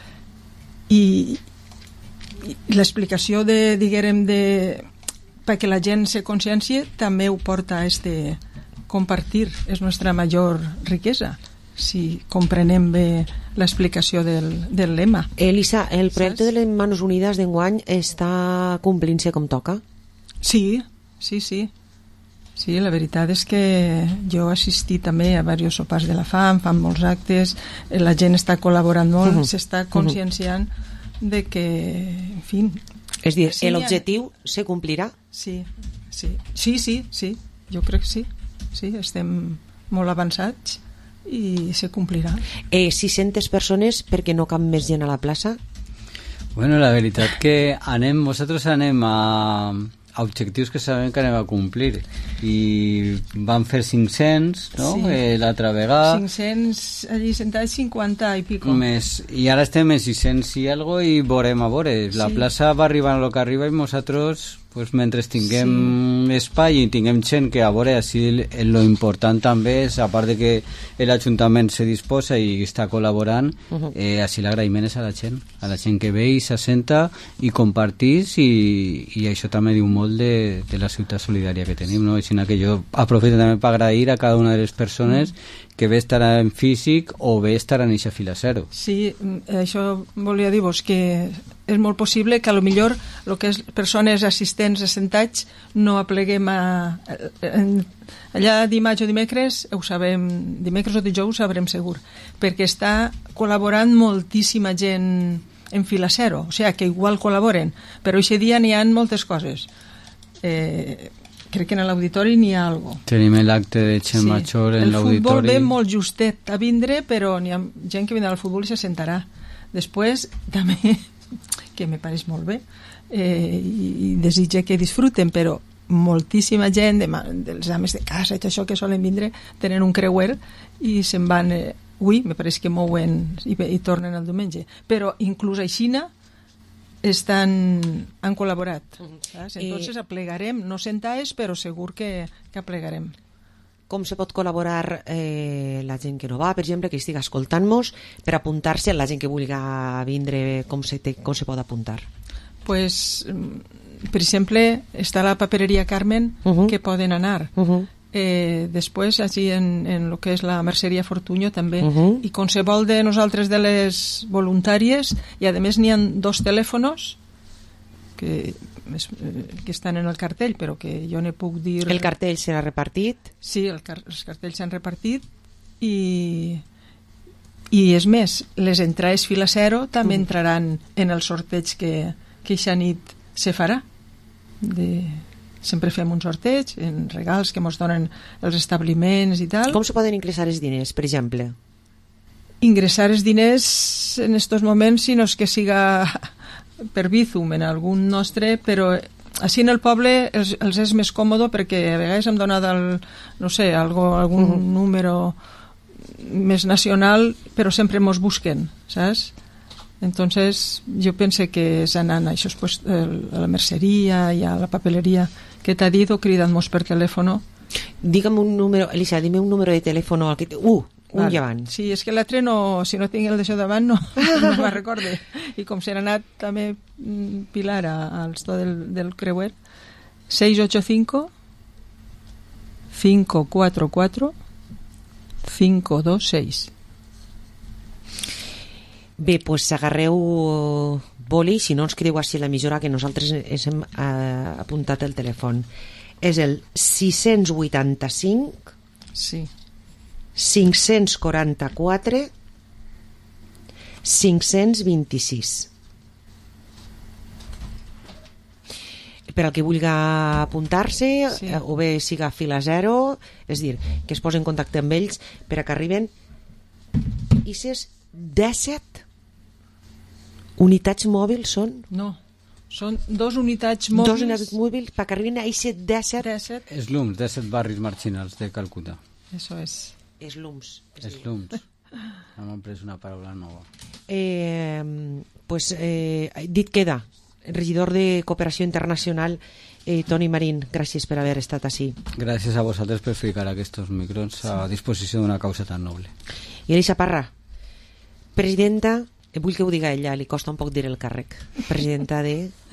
i l'explicació diguem perquè la gent se consciencie també ho porta a compartir, és nostra major riquesa si comprenem bé l'explicació del lema. Elisa, el projecte de les Manos Unides d'enguany està complint-se com toca? Sí, la veritat és que jo he assistit també a diversos sopars de la fam, fan molts actes, la gent està col·laborant molt, s'està conscienciant de que, en fi... És dir, l'objectiu se complirà? Sí, jo crec que sí, estem molt avançats i se complirà. 600 persones perquè no cap més gent a la plaça? Bueno, la veritat que nosaltres anem a objectius que sabem que anem a complir i van fer 500 no? Sí. L'altra vegada 500 allí sentats 50 i pico més, i ara estem en 600 i algo i veurem a veure la plaça va arribar a lo que arriba i nosaltres pues, mentre tinguem espai i tinguem gent que a veure així lo important també és a part de que l'Ajuntament se disposa i està col·laborant així l'agraïment és a la gent que ve i s'assenta i compartís i això també diu molt de la ciutat solidària que tenim, no? Així que jo aprofito també per agrair a cada una de les persones que bé estarà en físic o bé estarà en eixa fila zero. Sí, això volia dir-vos que és molt possible que a lo millor el que és persones assistents assentats no apleguem allà dimarts o dimecres ho sabem, dimecres o dijous ho sabrem segur, perquè està col·laborant moltíssima gent en fila zero, o sigui que igual col·laboren, però aquest dia n'hi ha moltes coses. Crec que en l'auditori n'hi ha alguna cosa. Tenim l'acte de Gent Major en l'auditori. El futbol ve molt justet a vindre, però n'hi ha gent que vindrà al futbol i se sentarà. Després, també, que me pareix molt bé, i desitge que disfruten, però moltíssima gent, dels homes de casa i tot això que solen vindre, tenen un creuer i se'n van... Avui, me pareix que mouen i tornen el diumenge. Però inclús aixina han col·laborat. Entonces aplegarem, no sentaes, però segur que aplegarem. Com se pot col·laborar la gent que no va, per exemple, que estigui escoltant-nos, per apuntar-se, la gent que vulgui vindre, com se pot apuntar? Pues, per exemple, està la papereria Carmen, que poden anar. Després, així en el que és la Merceria Fortuño també, i qualsevol de nosaltres de les voluntàries, i a més n'hi ha 2 telèfons que estan en el cartell, però que jo ne puc dir... El cartell serà repartit? Sí, els cartells s'han repartit i és més, les entrades fila zero també entraran en el sorteig que aquesta nit se farà sempre fem un sorteig en regals que ens donen els establiments i tal. Com se poden ingressar els diners, per exemple? Ingressar els diners en estos moments, si no és que siga per Bizum en algun nostre, però així en el poble els és més còmode perquè a vegades hem donat algun número més nacional, però sempre mos busquen, saps? Entonces yo pensé que és anant a això, pues, a la merceria i a la papeleria que t'ha dit o cridant-nos per telèfon. Digue'm un número, Elisa, dime un número de telèfon al que un llevant. Sí, és que l'altre si no tinc el d'això davant no me'n recorde. I com se n'ha anat també Pilar al store del creuer, 685 544 526. Bé, doncs agarreu boli, si no ens crideu així a l'emissora, que nosaltres ens hem apuntat el telèfon. És el 685 sí. 544 526. Per al que vulgui apuntar-se, sí. O bé siga fila zero, és dir, que es posi en contacte amb ells per a que arriben aquestes 17 unitats mòbils són? No, són 2 unitats mòbils. 2 unitats mòbils per que arribin a aquestes 17 slums, 17 barris marginals de Calcuta. Eso es. Slums. Slums. Hem pres una paraula nova. Pues dit queda, regidor de Cooperació Internacional, Toni Marín, gràcies per haver estat així. Gràcies a vosaltres per ficar aquests microns a disposició d'una causa tan noble. I Elisa Parra, presidenta, vull que ho diga ella, li costa un poc dir el càrrec. Presidenta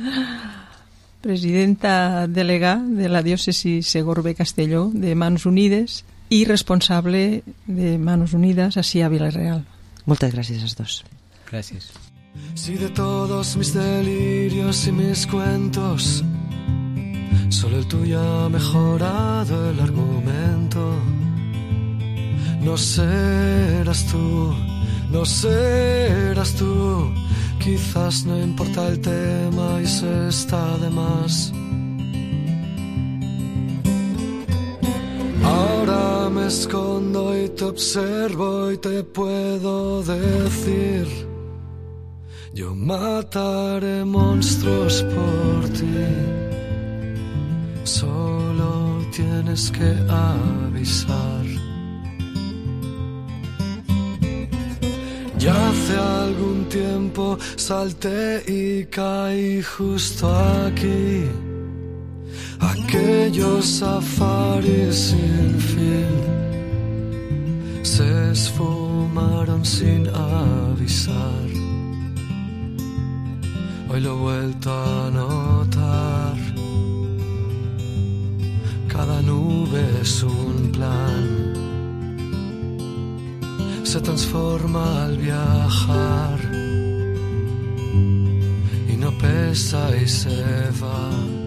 delegà de la diòcesi Segorbe-Castelló de Manos Unides i responsable de Manos Unidas així a Vila-real. Moltes gràcies als dos. Gràcies. Si de todos mis delirios y mis cuentos solo el tuyo ha mejorado el argumento, no serás tú, no serás tú, quizás no importa el tema y eso está de más. Ahora me escondo y te observo y te puedo decir: yo mataré monstruos por ti. Solo tienes que avisar. Ya hace algún tiempo salté y caí justo aquí. Aquellos safaris sin fin se esfumaron sin avisar. Hoy lo he vuelto a notar. Cada nube es un plan. Se transforma al viajar y no pesa y se va.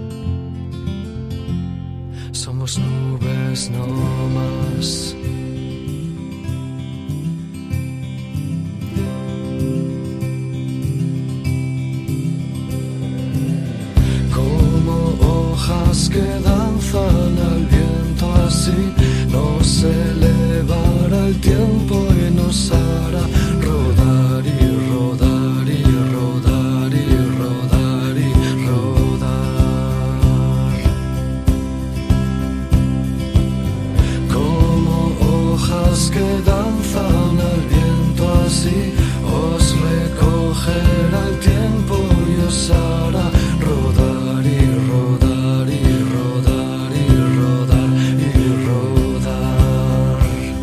Somos nubes no más. Como hojas que danzan al viento, así nos elevará el tiempo y nos hará rodar y rodar y rodar y rodar y rodar. Como hojas que danzan al viento, así os recogerá el tiempo y os hará rodar y rodar y rodar y rodar y rodar.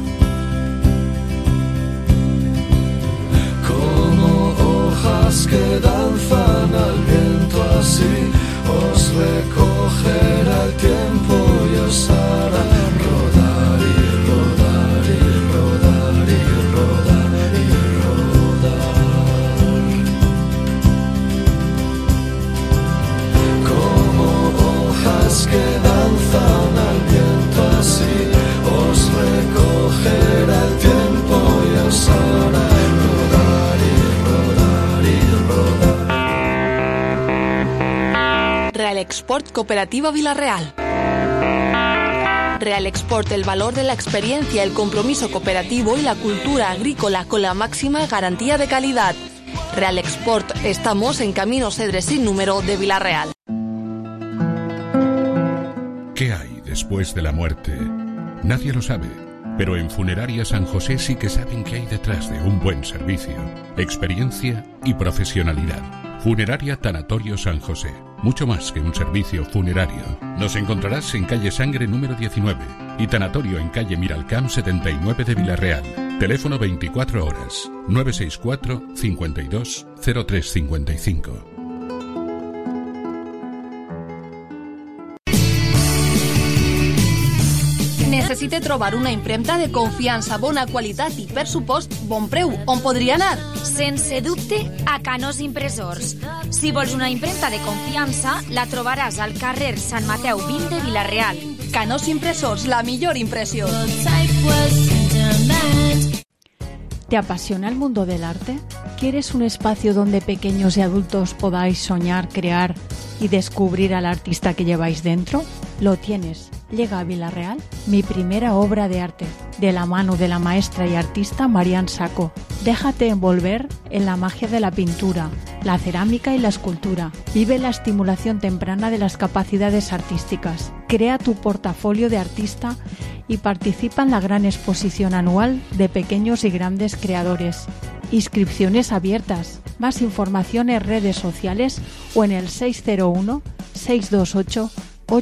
Como hojas que danzan al viento, así os recogerá el tiempo y os hará rodar y rodar y rodar y rodar y rodar. Como hojas que danzan al viento, así os recogerá el tiempo y os hará rodar y rodar y rodar. Real Export Cooperativa Vila-real. Real Export, el valor de la experiencia, el compromiso cooperativo y la cultura agrícola con la máxima garantía de calidad. Real Export, estamos en Camino Cedres sin número de Vila-real. ¿Qué hay después de la muerte? Nadie lo sabe, pero en Funeraria San José sí que saben qué hay detrás de un buen servicio, experiencia y profesionalidad. Funeraria Tanatorio San José, mucho más que un servicio funerario. Nos encontrarás en calle Sangre número 19 y Tanatorio en calle Miralcamp 79 de Vila-real. Teléfono 24 horas, 964 52 0355. Necessite trobar una impremta de confiança, bona qualitat i, per supost, bon preu. On podria anar? Sense dubte, a Canós Impressors. Si vols una impremta de confiança, la trobaràs al carrer Sant Mateu 20 de Vila-real. Canós Impressors, la millor impressió. ¿Te apasiona el mundo del arte? ¿Quieres un espacio donde pequeños y adultos podáis soñar, crear y descubrir al artista que lleváis dentro? Lo tienes. Llega a Vila-real mi primera obra de arte, de la mano de la maestra y artista Marian Saco. Déjate envolver en la magia de la pintura, la cerámica y la escultura. Vive la estimulación temprana de las capacidades artísticas. Crea tu portafolio de artista y participa en la gran exposición anual de pequeños y grandes creadores. Inscripciones abiertas. Más información en redes sociales o en el 601 628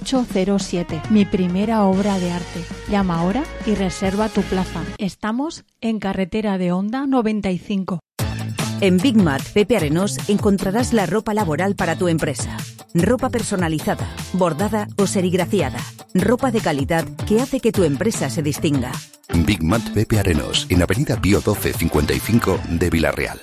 807. Mi primera obra de arte. Llama ahora y reserva tu plaza. Estamos en Carretera de Honda 95. En Big Mat Pepe Arenós encontrarás la ropa laboral para tu empresa. Ropa personalizada, bordada o serigrafiada. Ropa de calidad que hace que tu empresa se distinga. Big Mat Pepe Arenós, en Avenida Pío 12 55 de Vila-real.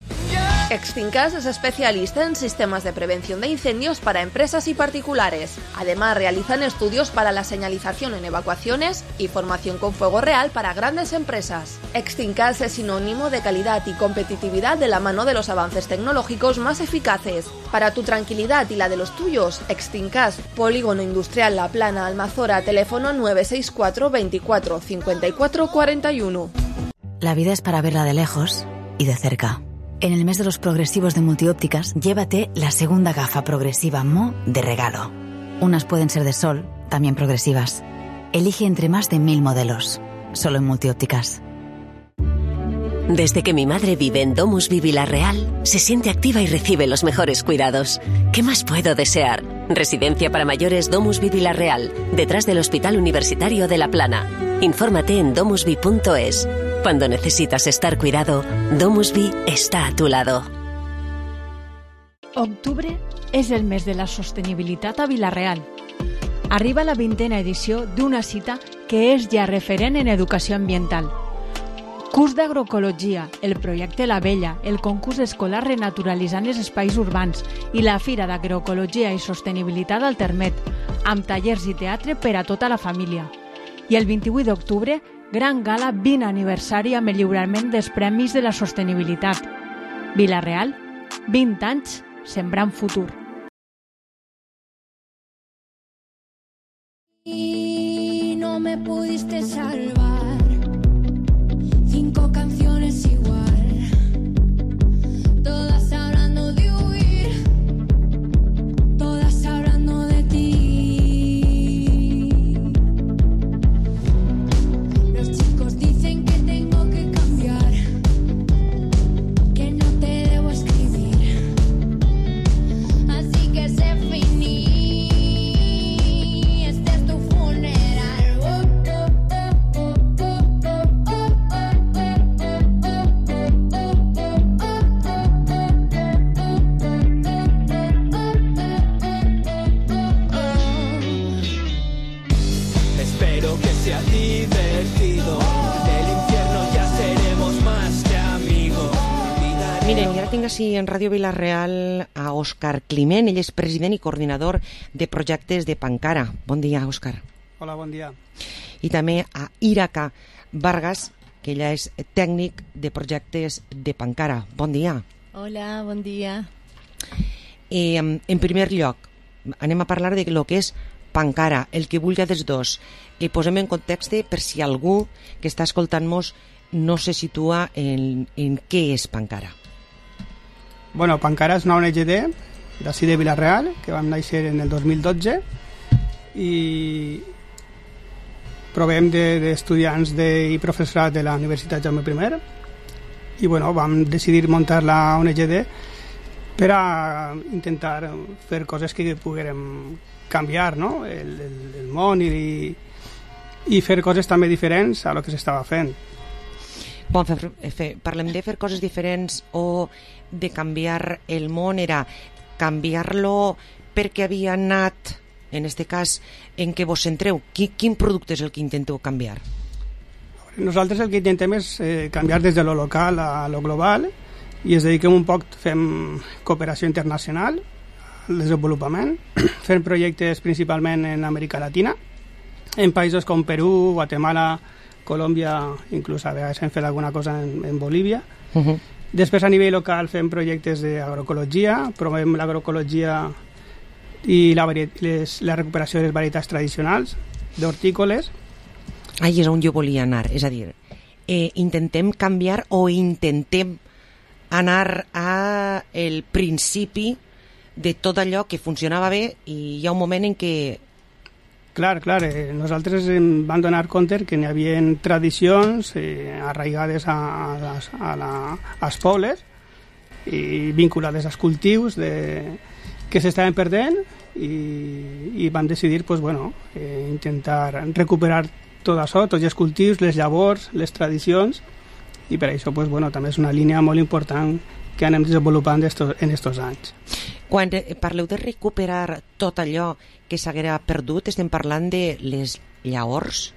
Extincas es especialista en sistemas de prevención de incendios para empresas y particulares. Además, realizan estudios para la señalización en evacuaciones y formación con fuego real para grandes empresas. Extincas es sinónimo de calidad y competitividad de la mano de los avances tecnológicos más eficaces. Para tu tranquilidad y la de los tuyos, Extincas, Polígono Industrial La Plana, Almazora, teléfono 964 24 54 41. La vida es para verla de lejos y de cerca. En el mes de los progresivos de Multiópticas, llévate la segunda gafa progresiva Mo de regalo. Unas pueden ser de sol, también progresivas. Elige entre más de 1000 modelos, solo en Multiópticas. Desde que mi madre vive en DomusVi Vila-real, se siente activa y recibe los mejores cuidados. ¿Qué más puedo desear? Residencia para mayores DomusVi Vila-real, detrás del Hospital Universitario de La Plana. Infórmate en domusvi.es. Cuando necesitas estar cuidado, DomusVi está a tu lado. Octubre és el mes de la sostenibilitat a Vila-real. Arriba la 20ª edició d'una cita que és ja referent en educació ambiental. Curs d'agroecologia, el projecte La Vella, el concurs escolar Renaturalitzant els espais urbans i la Fira d'Agroecologia i Sostenibilitat al Termet, amb tallers i teatre per a tota la família. I el 28 d'octubre, gran gala 20 aniversari amb el lliurament dels Premis de la Sostenibilitat. Vila-real, 20 anys sembrant futur. Y no me pudiste salvar. 5 canciones igual, todas hablando de huir, todas hablando de ti. Los chicos dicen que tengo que cambiar, que no te debo escribir, así que sé finí, este es tu funeral. Espero que sea divertido. Del infierno ya seremos más que amigos. Miren, i ara tinc així en Ràdio Vila-real a Òscar Climent. Ell és president i coordinador de projectes de Pancara. Bon dia, Òscar. Hola, bon dia. I també a Iraca Vargas, que ella és tècnic de projectes de Pancara. Bon dia. Hola, bon dia. En primer lloc, anem a parlar de lo que és Pancara, el que vulgui dels dos. Posem en context per si algú que està escoltant-nos no se situa en què és Pancara. Bueno, Pancara és una ONG d'ací de Vila-real, que vam néixer en el 2012 i provem d'estudiants i professorat de la Universitat Jaume I i bueno, vam decidir muntar la ONG per a intentar fer coses que poguérem canviar, no? el món i fer coses també diferents a lo que s'estava fent. Quan parlem de fer coses diferents o de canviar el món, era canviar-lo perquè havia anat, en aquest cas, en què vos centreu? Quin producte és el que intenteu canviar? Nosaltres el que intentem és canviar des de lo local a lo global i es dediquem un poc, fem cooperació internacional, al desenvolupament, fem projectes principalment en Amèrica Latina, en països com Perú, Guatemala, Colòmbia, inclús a vegades hem fet alguna cosa en Bolívia. Després a nivell local fem projectes d'agroecologia, promovem l'agroecologia i la recuperació de les varietats tradicionals d'hortícoles. Ahí és on jo volia anar, és a dir, intentem canviar o intentem anar al principi de tot allò que funcionava bé i hi ha un moment en què... Clar, nosaltres em vam donar compte que n'hi havia tradicions arraigades als pobles i vinculades als cultius que s'estaven perdent i van decidir intentar recuperar tot això, tots els cultius, les llavors, les tradicions i per això també és una línia molt important que anem desenvolupant en aquests anys. Quan parleu de recuperar tot allò que s'haguera perdut, estem parlant de les llavors,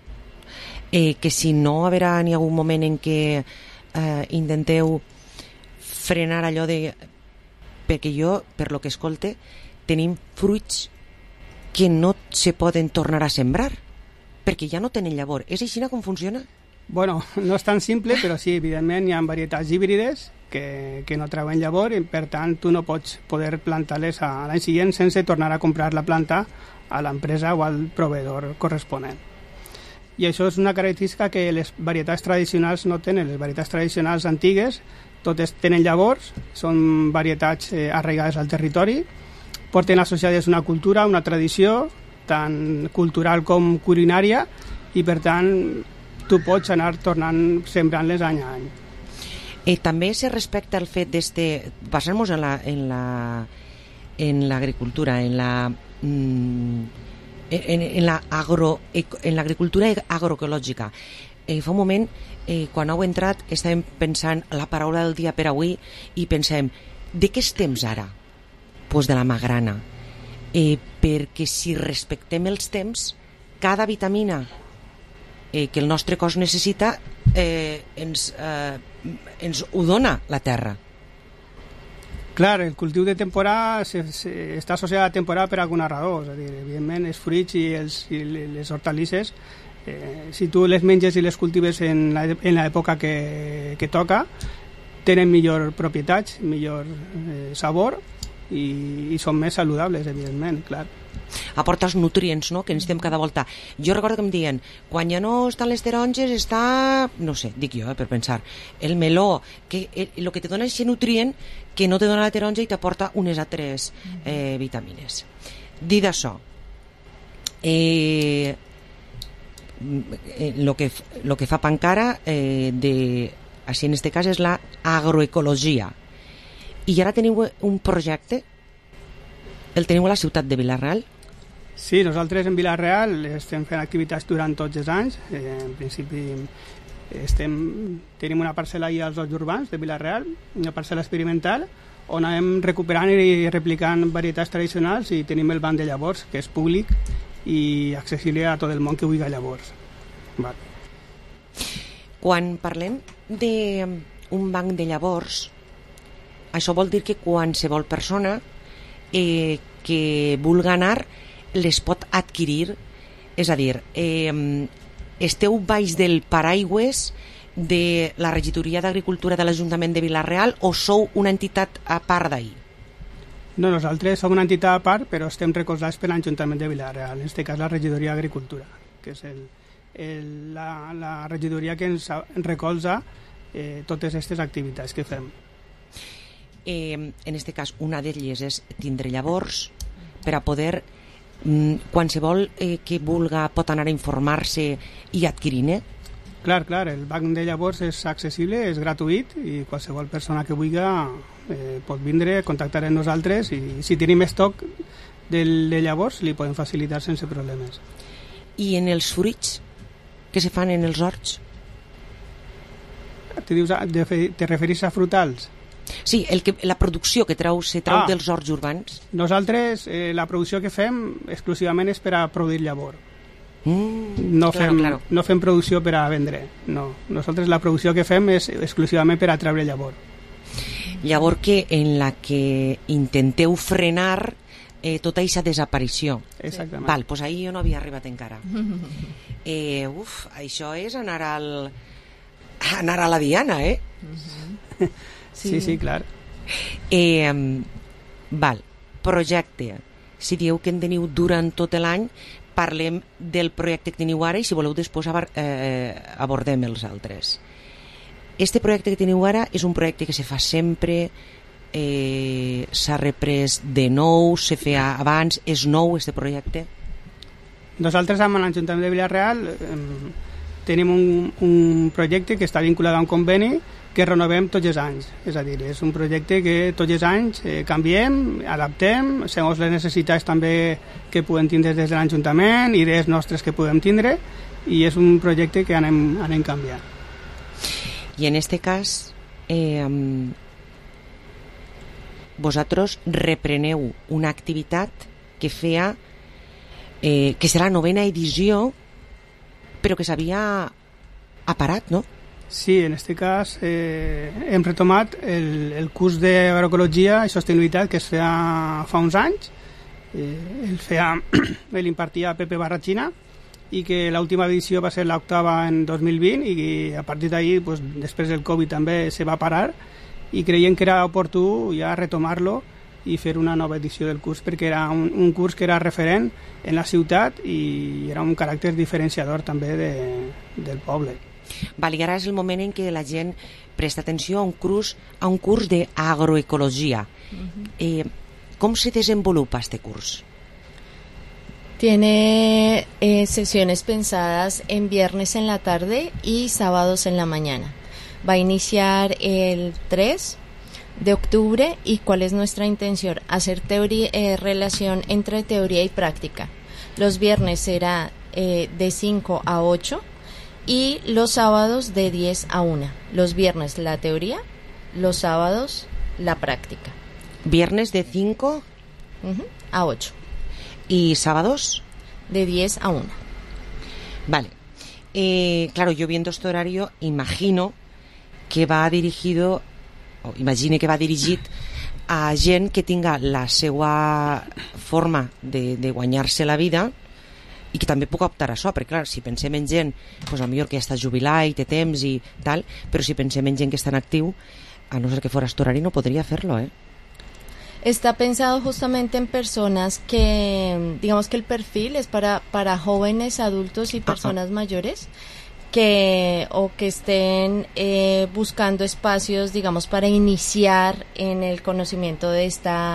que si no haurà ni algun moment en què intenteu frenar allò de... Perquè jo, per lo que escolte, tenim fruits que no se poden tornar a sembrar, perquè ja no tenen llavor. És així com funciona? Bueno, no és tan simple, però sí, evidentment hi ha varietats híbrides que no treuen llavor i per tant tu no pots poder plantar-les a l'any següent sense tornar a comprar la planta a l'empresa o al proveïdor corresponent. I això és una característica que les varietats tradicionals no tenen. Les varietats tradicionals antigues totes tenen llavors, són varietats arraigades al territori, porten associades una cultura, una tradició, tant cultural com culinària, i per tant tu pots anar tornant sembrant-les any a any. També se respecta el fet basar-nos en l'agricultura, en l'agricultura agroecològica. Fa un moment, quan heu entrat, estàvem pensant la paraula del dia per avui i pensem, de què estem ara? Doncs de la magrana. Perquè si respectem els temps, cada vitamina que el nostre cos necessita ens ho dona la terra. Clar, el cultiu de temporada està associat a temporada per alguna raó, és a dir, evidentment els fruits i les hortalisses, si tu les menges i les cultives en l'època que toca, tenen millor propietats, millor sabor i són més saludables, evidentment, clar. Aporta els nutrients, no?, que necessitem cada volta. Jo recordo que em diuen, quan ja no estan les taronges està, no sé, dic jo, per pensar, el meló, que el que te dona és aquest nutrient que no te dona la taronja i t'aporta unes altres vitamines. Dit això, lo que fa Pancara així en este cas és la agroecologia, i ara teniu un projecte, el teniu a la ciutat de Vila-real? Sí, nosaltres en Vila-real estem fent activitats durant tots els anys. En principi tenim una parcel·la allà als Horts Urbans de Vila-real, una parcel·la experimental on anem recuperant i replicant varietats tradicionals i tenim el banc de llavors, que és públic i accessible a tot el món que vulgui llavors. Quan parlem d'un banc de llavors, això vol dir que qualsevol persona que vulgui anar les pot adquirir, és a dir, esteu baix del paraigües de la regidoria d'Agricultura de l'Ajuntament de Vila-real o sou una entitat a part d'ahir? No, nosaltres som una entitat a part, però estem recolzats per l'Ajuntament de Vila-real, en aquest cas la regidoria d'Agricultura, que és la regidoria que ens recolza totes aquestes activitats que fem. En este cas, una d'elles és tindre llavors per a poder, qualsevol que vulga pot anar a informar-se i adquirir-ne. Clar, el banc de llavors és accessible, és gratuït i qualsevol persona que vulgui pot vindre, contactar amb nosaltres i si tenim estoc de llavors li podem facilitar sense problemes. I en els fruits que se fan en els horts? Te referís a frutals? Sí, la producció que se trau dels horts urbans. Nosaltres la producció que fem exclusivament és per a produir llavor. Claro. No fem producció per a vendre, no. Nosaltres la producció que fem és exclusivament per a treure llavor. Llavor en la que intenteu frenar tota aquesta desaparició. Exactament. Val, doncs ahir jo no havia arribat encara. Això és anar a la diana, Sí, clar. Val, projecte. Si dieu que en teniu durant tot l'any, parlem del projecte que teniu ara i si voleu després abordem els altres. Este projecte que teniu ara és un projecte que se fa sempre, s'ha reprès de nou, se feia abans, és nou este projecte? Nosaltres amb l'Ajuntament de Vila-real tenim un projecte que està vinculat a un conveni que renovem tots els anys, és a dir, és un projecte que tots els anys canviem, adaptem, segons les necessitats també que podem tindre des de l'Ajuntament, idees nostres que podem tindre, i és un projecte que anem canviant. I en este cas, vosaltres repreneu una activitat que feia, que serà la 9ª edició, però que s'havia aparat, no? Sí, en aquest cas hem retomat el curs d'agroecologia i sostenibilitat que es feia fa uns anys. L'impartia Pepe Barrachina i que l'última edició va ser l'octava en 2020 i a partir d'ahir, després del Covid també se va parar i creiem que era oportú ja retomar-lo i fer una nova edició del curs perquè era un curs que era referent en la ciutat i era un caràcter diferenciador també del poble. Val, i ara és el moment en què la gent presta atenció a un curs d'agroecologia. ¿Cómo se desenvolupa este curso? Tiene sesiones pensadas en viernes en la tarde y sábados en la mañana. Va a iniciar el 3 de octubre y ¿cuál es nuestra intención? Hacer relación entre teoría y práctica. Los viernes será de 5 a 8 y los sábados de 10 a 1. Los viernes la teoría, los sábados la práctica. Viernes de 5 a 8. ¿Y sábados? De 10 a 1. Vale. Claro, yo viendo este horario imagino que va dirigido, o imagine que va dirigit a gent que tinga la seva forma de guanyar-se la vida i que també puc optar a això, perquè clar, si pensem en gent pues, potser que ja està jubilat i té temps i tal, però si pensem en gent que està en actiu, a no ser que fora este horari no podria fer-lo, Está pensado justamente en personas que, digamos que el perfil es para jóvenes, adultos y personas mayores que estén buscando espacios, digamos, para iniciar en el conocimiento de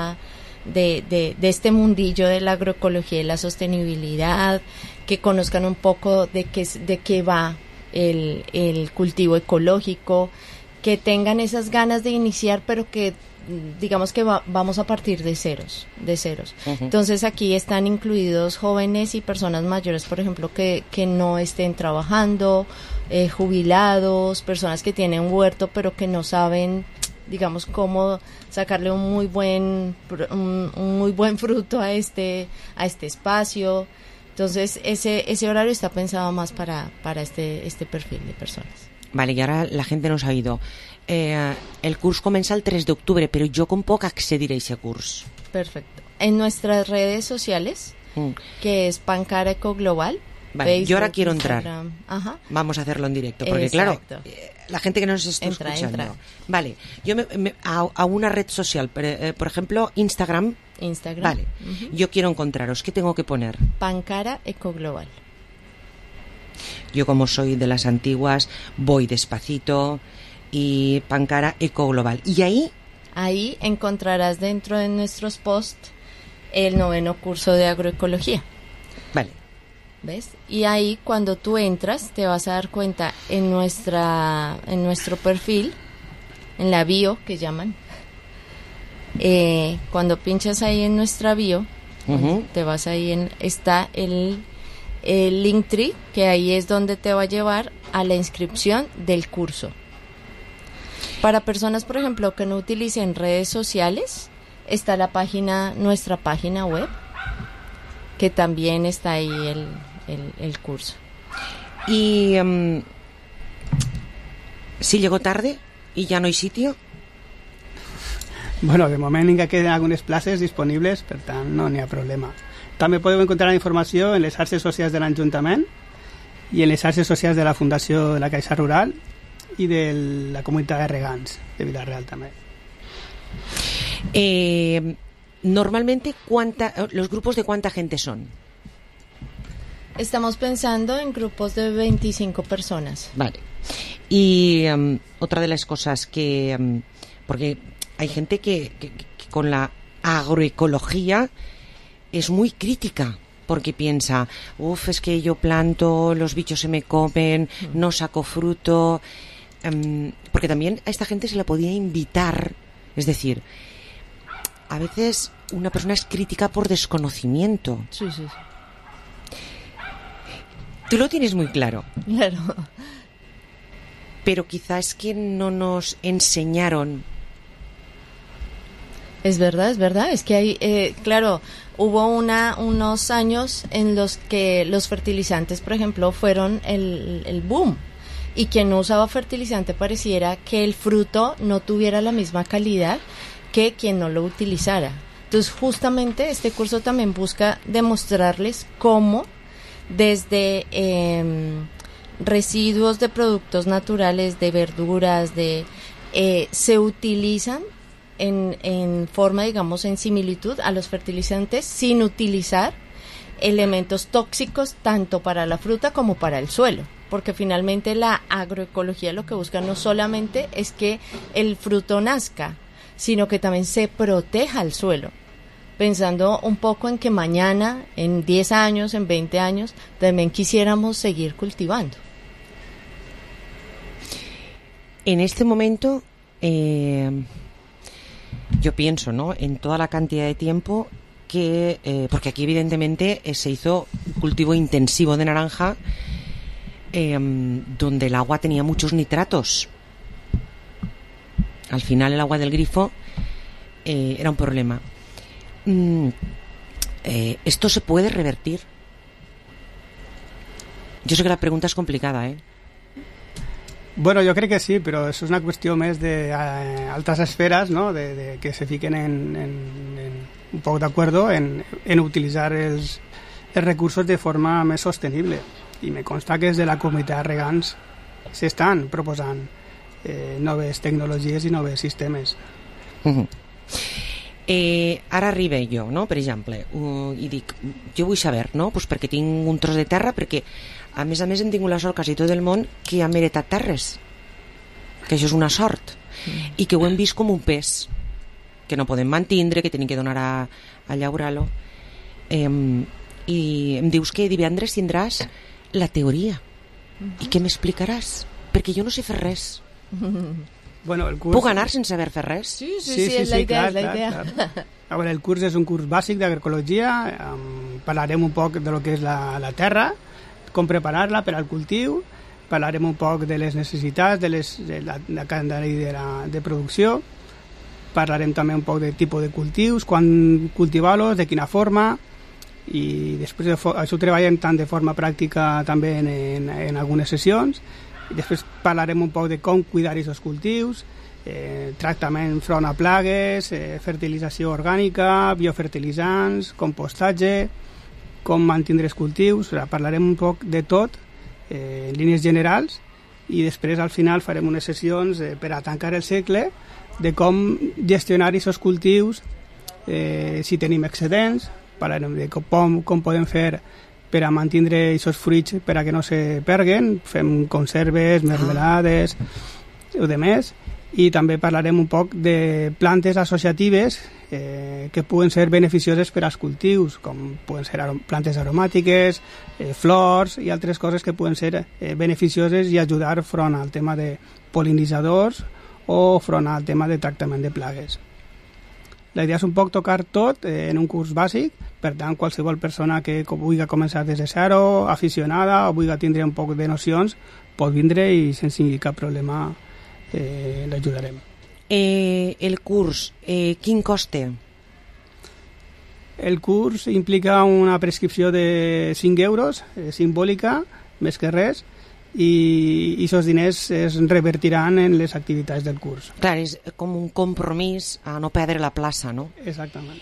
este mundillo de la agroecología y la sostenibilidad, que conozcan un poco de qué va el cultivo ecológico, que tengan esas ganas de iniciar, pero que digamos que vamos a partir de ceros. Entonces aquí están incluidos jóvenes y personas mayores, por ejemplo, que no estén trabajando, jubilados, personas que tienen huerto pero que no saben, digamos, cómo sacarle un muy buen fruto a este espacio. Entonces ese horario está pensado más para este perfil de personas. Vale, y ahora la gente nos ha oído. El curso comienza el 3 de octubre, pero yo con poco accediré a ese curso. Perfecto. En nuestras redes sociales, que es Pancara Eco Global. Vale, Facebook, yo ahora quiero entrar. Ajá. Vamos a hacerlo en directo, porque claro, la gente que nos está escuchando. Entra. Vale, yo a una red social, por ejemplo, Instagram. Vale, yo quiero encontraros. ¿Qué tengo que poner? Pancara Eco Global. Yo como soy de las antiguas, voy despacito y Pancara Eco Global. Y ahí Ahí encontrarás dentro de nuestros posts el 9º curso de agroecología. Vale. ¿Ves? Y ahí cuando tú entras te vas a dar cuenta en nuestro perfil, en la bio que llaman, cuando pinchas ahí en nuestra bio, te vas ahí está el Linktree, que ahí es donde te va a llevar a la inscripción del curso. Para personas, por ejemplo, que no utilicen redes sociales, está nuestra página web, que también está ahí el curso. Y si llego tarde y ya no hay sitio. Bueno, de moment encara queden algunes places disponibles, per tant no n'hi ha problema. També podeu encontrar la informació en les xarxes socials de l'Ajuntament i en les xarxes socials de la Fundació de la Caixa Rural y de la comunidad de regants de Vila-real también. Normalmente, ¿los grupos de cuánta gente son? Estamos pensando en grupos de 25 personas. Vale. Y otra de las cosas que... porque hay gente que con la agroecología es muy crítica, porque piensa, es que yo planto, los bichos se me comen, no saco fruto... porque también a esta gente se la podía invitar, es decir, a veces una persona es crítica por desconocimiento. Sí. Tú lo tienes muy claro. Claro. Pero quizás es que no nos enseñaron. Es verdad. Es que hay, claro, hubo unos años en los que los fertilizantes, por ejemplo, fueron el boom. Y quien no usaba fertilizante pareciera que el fruto no tuviera la misma calidad que quien no lo utilizara. Entonces, justamente este curso también busca demostrarles cómo desde residuos de productos naturales, de verduras, se utilizan en forma, digamos, en similitud a los fertilizantes sin utilizar elementos tóxicos tanto para la fruta como para el suelo. Porque finalmente la agroecología lo que busca no solamente es que el fruto nazca, sino que también se proteja el suelo, pensando un poco en que mañana, en 10 años, en 20 años, también quisiéramos seguir cultivando. En este momento, yo pienso, ¿no?, en toda la cantidad de tiempo que... porque aquí evidentemente se hizo un cultivo intensivo de naranja, donde el agua tenía muchos nitratos. Al final el agua del grifo era un problema. ¿Esto se puede revertir? Yo sé que la pregunta es complicada, ¿eh? Bueno, yo creo que sí, pero eso es una cuestión más de altas esferas, ¿no? De que se fiquen en un poco de acuerdo en utilizar els recursos de forma més sostenible. I me consta que des de la comunitat de regants s'estan proposant noves tecnologies i noves sistemes. Ara arriba jo, no?, per exemple, i dic, jo vull saber, no?, pues perquè tinc un tros de terra, perquè a més hem tingut la sort quasi tot el món que hem heretat terres, que això és una sort, i que ho hem vist com un pes que no podem mantindre, que tenim que donar a llaurar-lo, i em dius que divendres tindràs la teoria. I què m'explicaràs? Perquè jo no sé fer res. Bueno, el curs... Puc anar sense haver fet res? Sí, és la idea, clar. A veure, el curs és un curs bàsic d'agroecologia, parlarem un poc de lo que és la terra, com preparar-la per al cultiu, parlarem un poc de les necessitats, de la calendari de producció, parlarem també un poc de tipus de cultius, quan cultivar-los, de quina forma, i després això ho treballem tant de forma pràctica també en algunes sessions, i després parlarem un poc de com cuidar aquests cultius, tractament front a plagues, fertilització orgànica, biofertilitzants, compostatge, com mantindre els cultius. Parlarem un poc de tot en línies generals, i després al final farem unes sessions per a tancar el cicle de com gestionar aquests cultius, si tenim excedents, parlarem de com podem fer per a mantindre aquests fruits per a que no se perguen, fem conserves, mermelades o de més, i també parlarem un poc de plantes associatives que poden ser beneficioses per als cultius, com poden ser plantes aromàtiques, flors i altres coses que poden ser beneficioses i ajudar front al tema de pol·linitzadors o front al tema de tractament de plagues. La idea és un poc tocar tot en un curs bàsic, per tant, qualsevol persona que vulgui començar des de zero, aficionada o vulgui tindre un poc de nocions, pot vindre i sense cap problema l'ajudarem. El curs, quin cost té? El curs implica una prescripció de 5 euros, simbòlica, més que res, i aquests diners es revertiran en les activitats del curs. Clar, és com un compromís a no perdre la plaça, no? Exactament.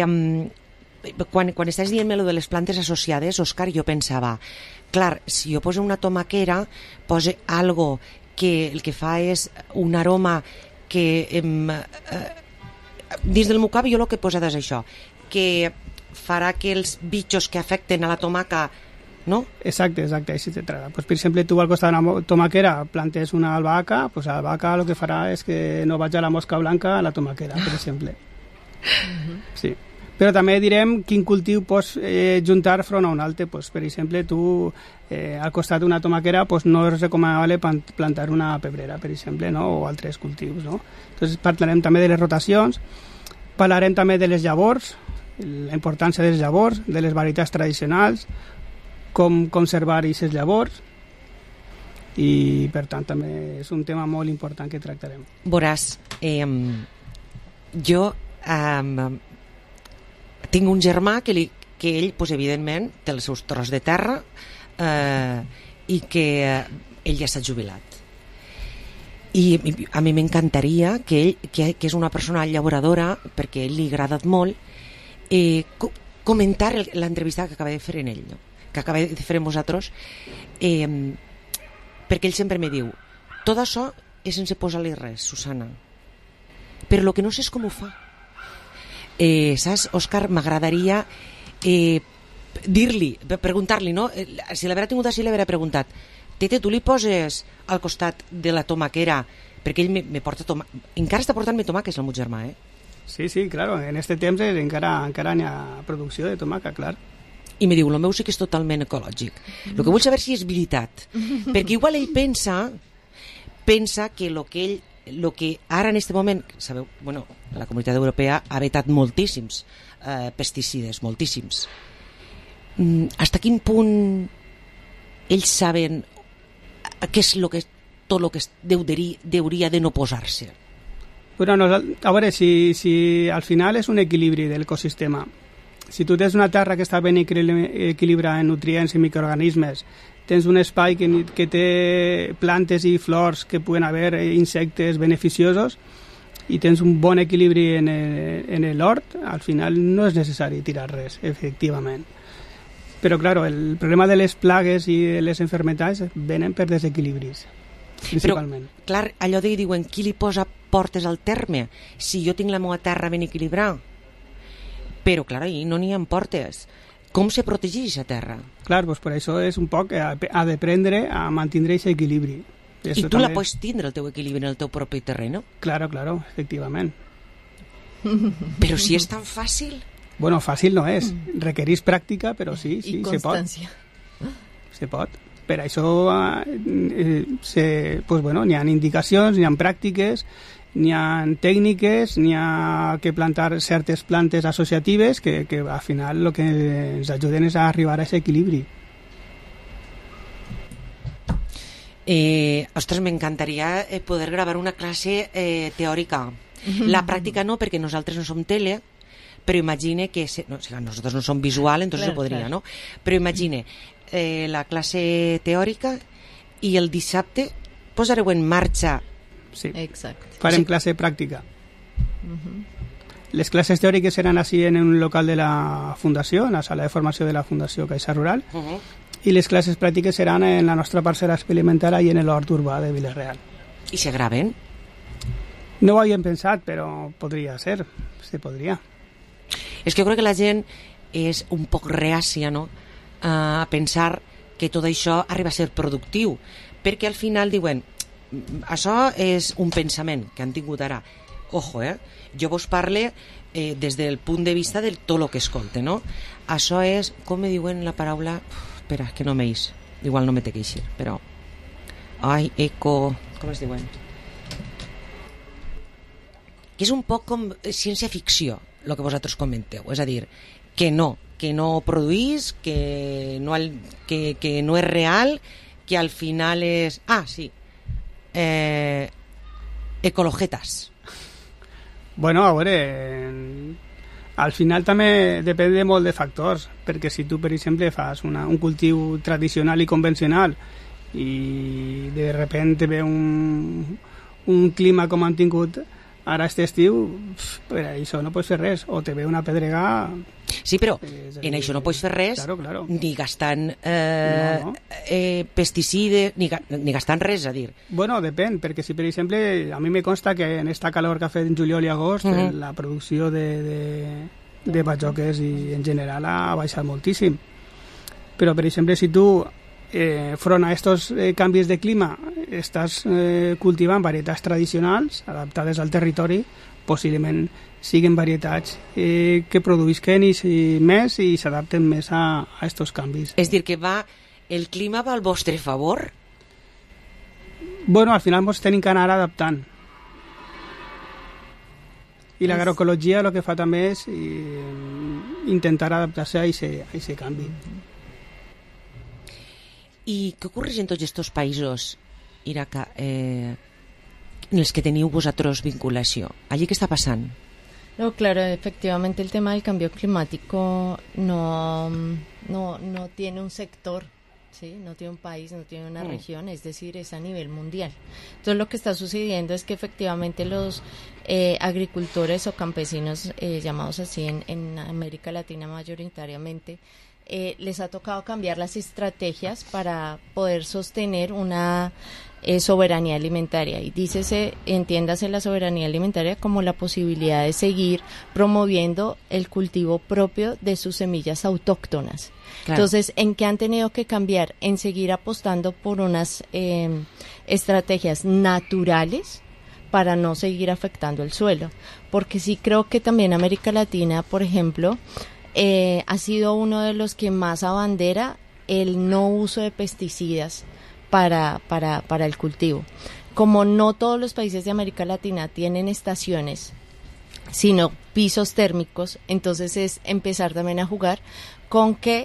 Quan estàs dient-me lo de les plantes associades, Òscar, jo pensava, clar, si jo poso una tomaquera, poso algo que el que fa és un aroma que dins del meu cap jo el que he posat és això, que farà que els bitxos que afecten a la tomaca, no? Exacte, així se trata. Pues, per exemple, tu al costat d'una tomaquera plantes una albahaca, pues l'albahaca el que farà és que no vagi a la mosca blanca a la tomaquera, per exemple. Sí. Però també direm quin cultiu pots juntar front a un altre. Pues, per exemple, tu al costat d'una tomaquera pues, no és recomanable plantar una pebrera, per exemple, no? O altres cultius. No? Entonces, parlarem també de les rotacions, parlarem també de les llavors, la importància de les llavors, de les varietats tradicionals, com conservar aquestes llavors, i per tant també és un tema molt important que tractarem. Veuràs, jo tinc un germà que ell, pues, evidentment, té els seus tros de terra i que ell ja s'ha jubilat. I a mi m'encantaria que ell, que és una persona llauradora, perquè a ell li ha agradat molt, comentar l'entrevista que acaba de fer en ell, no? Que acaba de fer amb vosaltres, perquè ell sempre me diu, tot això és sense posar-li res, Susana, però el que no sé és com ho fa. Saps, Òscar, m'agradaria dir-li, preguntar-li, no? Si l'haurà tingut així, l'haurà preguntat, Tete, tu li poses al costat de la tomaquera, perquè ell me porta encara està portant-me tomaques el meu germà, Sí, claro, en este temps encara n'hi ha producció de tomaca, clar. I me diu, el meu sí que és totalment ecològic. El que vull saber si és veritat, perquè igual ell pensa que el que ara en aquest moment, sabeu, bueno, la Comunitat Europea ha vetat moltíssims pesticides, moltíssims. Hasta quin punt ells saben què és tot el que hauria de no posar-se? Bueno, a veure, si al final és un equilibri de l'ecosistema. Si tu tens una terra que està ben equilibrada en nutrients i microorganismes, tens un espai que té plantes i flors que poden haver insectes beneficiosos i tens un bon equilibri en l'hort, al final no és necessari tirar res, efectivament. Però, clar, el problema de les plagues i de les enfermetats venen per desequilibris, principalment. Però, clar, allò de diuen, qui li posa portes al terme? Si jo tinc la meva terra ben equilibrada. Però, clar, ahir no n'hi ha portes. Com se protegeix aquesta terra? Clar, doncs per això és un poc ha d'aprendre a mantenir aquest equilibri. I tu la pots tindre, el teu equilibri, en el teu propi terreno? Claro, efectivament. Però si és tan fàcil? Bueno, fàcil no és. Requereix pràctica, però sí, se pot. I constància. Se pot. Per això pues, bueno, n'hi ha indicacions, n'hi ha pràctiques, n'hi ha tècniques, n'hi ha que plantar certes plantes associatives que al final el que ens ajuden és a arribar a aquest equilibri. Ostres, m'encantaria poder gravar una classe teòrica. La pràctica no, perquè nosaltres no som tele, però imagine que... nosaltres no som visual, entonces se podria, no? Però imagine la classe teòrica i el dissabte posareu en marxa. Sí, exacte. Farem classe pràctica. Les classes teòriques seran així en un local de la Fundació, en la sala de formació de la Fundació Caixa Rural, i les classes pràctiques seran en la nostra parcel·la experimental i en l'hort urbà de Vila-real. I se graven? No ho havíem pensat, però podria ser, se podria. És que jo crec que la gent és un poc reàcia, no?, a pensar que tot això arriba a ser productiu, perquè al final diuen, això és un pensament que han tingut ara. Ojo, jo vos parle des del punt de vista de tot el que escolte, no? Això és, com me diuen la paraula... Espera, que no m'eix. Igual no me té que eixir, però... Ai, eco... Com es diuen? Que és un poc com ciència-ficció, el que vosaltres comenteu. És a dir, que no produís, que no és real, que al final és... Ah, sí. Ecologetas. Bueno, a veure, al final també depèn de molt de factors, perquè si tu, per exemple, fas un cultiu tradicional i convencional i de repente ve un clima com han tingut ara este estiu, per això no pots fer res, o te ve una pedregada. Sí, però en això no pots fer res, claro. Ni gastant pesticides, ni gastant res, a dir. Bueno, depèn, perquè si per exemple a mi me consta que en esta calor que ha fet en juliol i agost la producció de bajoques i en general ha baixat moltíssim. Però per exemple si tu front a estos canvis de clima estàs cultivant varietats tradicionals adaptades al territori, possiblement siguen varietats que produïsquen més i s'adapten més a estos canvis. És dir, que el clima va al vostre favor? Bueno, al final ens tenim que anar adaptant. I l'agroecologia el que fa també és intentar adaptar-se a aquest canvi. ¿Y qué ocurre en todos estos países, Iraca, en els que teniu vosaltres vinculació? Allí què està passant? No, claro, efectivamente el tema del cambio climático no tiene un sector, ¿sí? No tiene un país, no tiene una región, es decir, es a nivel mundial. Entonces lo que está sucediendo es que efectivamente los agricultores o campesinos, llamados así en América Latina mayoritariamente, les ha tocado cambiar las estrategias para poder sostener una soberanía alimentaria, y entiéndase la soberanía alimentaria como la posibilidad de seguir promoviendo el cultivo propio de sus semillas autóctonas. Claro. Entonces, ¿en qué han tenido que cambiar? En seguir apostando por unas estrategias naturales para no seguir afectando el suelo, porque sí creo que también América Latina, por ejemplo, ha sido uno de los que más abandera el no uso de pesticidas para el cultivo. Como no todos los países de América Latina tienen estaciones, sino pisos térmicos, entonces es empezar también a jugar con que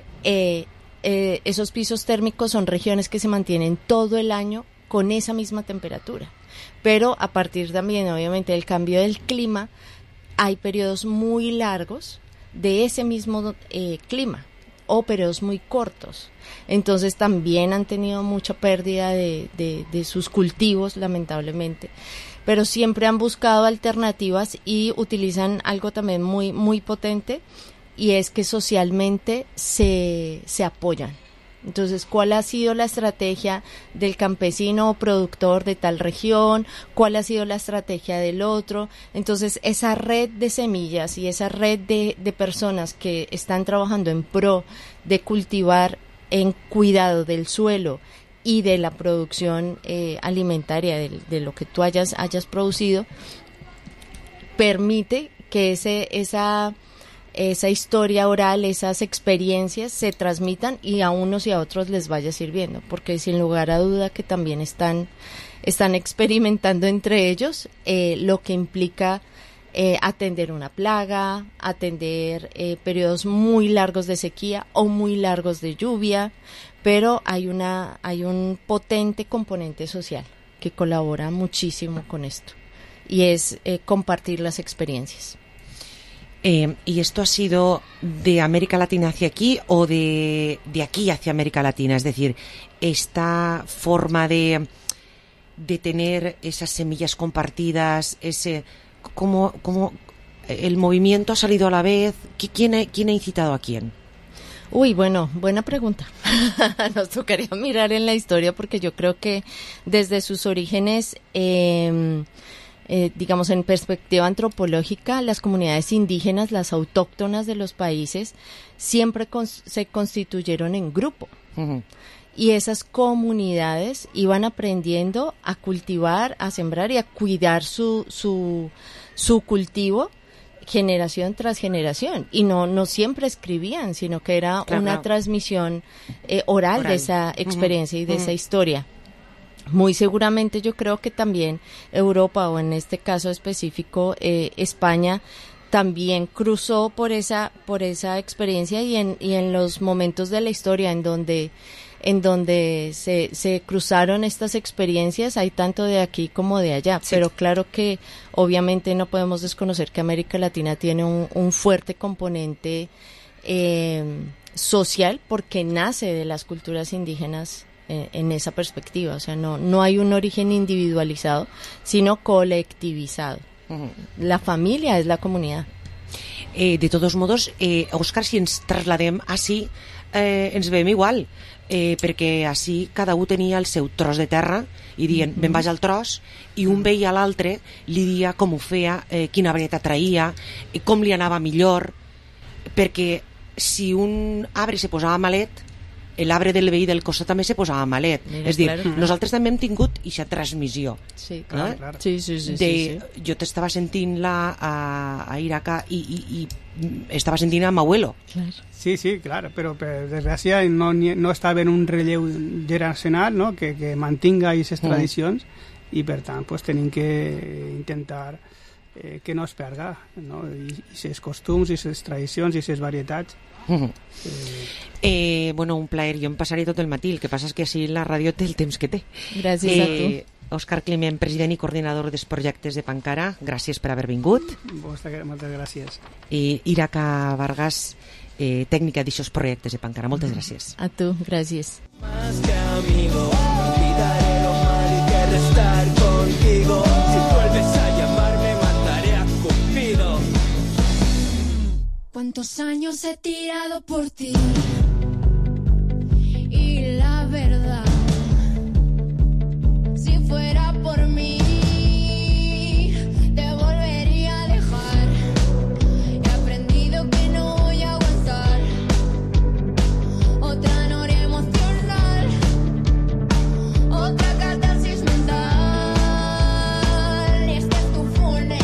esos pisos térmicos son regiones que se mantienen todo el año con esa misma temperatura. Pero a partir también, obviamente, del cambio del clima, hay periodos muy largos de ese mismo clima o periodos muy cortos. Entonces también han tenido mucha pérdida de sus cultivos, lamentablemente, pero siempre han buscado alternativas y utilizan algo también muy, muy potente, y es que socialmente se apoyan. Entonces, ¿cuál ha sido la estrategia del campesino o productor de tal región? ¿Cuál ha sido la estrategia del otro? Entonces, esa red de semillas y esa red de personas que están trabajando en pro de cultivar en cuidado del suelo y de la producción alimentaria de lo que tú hayas producido, permite que esa historia oral, esas experiencias se transmitan y a unos y a otros les vaya sirviendo, porque sin lugar a duda que también están experimentando entre ellos lo que implica atender una plaga, atender periodos muy largos de sequía o muy largos de lluvia, pero hay un potente componente social que colabora muchísimo con esto, y es compartir las experiencias. ¿Y esto ha sido de América Latina hacia aquí o de aquí hacia América Latina? Es decir, esta forma de tener esas semillas compartidas, ¿cómo el movimiento ha salido a la vez? ¿Quién ha incitado a quién? Uy, bueno, buena pregunta. Nos tocaría mirar en la historia, porque yo creo que desde sus orígenes... digamos, en perspectiva antropológica, las comunidades indígenas, las autóctonas de los países, siempre se constituyeron en grupo. Uh-huh. y esas comunidades iban aprendiendo a cultivar, a sembrar y a cuidar su cultivo generación tras generación, y no siempre escribían, sino que era una transmisión oral de esa experiencia y de esa historia. Muy seguramente yo creo que también Europa, o en este caso específico España, también cruzó por esa experiencia, y en los momentos de la historia en donde se cruzaron estas experiencias, hay tanto de aquí como de allá, pero claro que obviamente no podemos desconocer que América Latina tiene un fuerte componente social, porque nace de las culturas indígenas en esa perspectiva. O sea, no hay un origen individualizado, sino colectivizado. La familia es la comunidad. De todos modos, Òscar, si ens trasladem així, ens veiem igual, perquè així cada un tenia el seu tros de terra i dient, me'n vaig al tros, i un veia a l'altre, li dia com ho feia, quina varietat traïa, com li anava millor, perquè si un arbre se posava malet, l'arbre del veí del costat també se posava malet. Mira, és dir, nosaltres també hem tingut aquesta transmissió. Sí, clar. Sí. Jo t'estava sentint-la a Iraca i estava sentint a Mauelo. Sí, clar, però per desgràcia no estava en un relleu generacional, no? que mantinga aquestes tradicions, i per tant pues, tenim que intentar que no es perga, no? I aquests costums, i aquestes tradicions, i aquestes varietats. Bueno, un plaer, jo em passaré tot el matí, el que passa és que així la ràdio té el temps que té. Gràcies a tu. Òscar Climent, president i coordinador dels projectes de Pancara, gràcies per haver vingut. Moltes gràcies. I Iraca Vargas, tècnica d'aixòs projectes de Pancara, moltes gràcies. A tu, gràcies. Más que amigo, olvidaré lo mal y querré estar contigo. Si vuelves a llamarme, mataré a Cupido. ¿Cuántos años he tirado por ti? Y la verdad, si fuera por mí, te volvería a dejar. He aprendido que no voy a aguantar otra noria emocional, otra catarsis mental. Y este es tu funeral.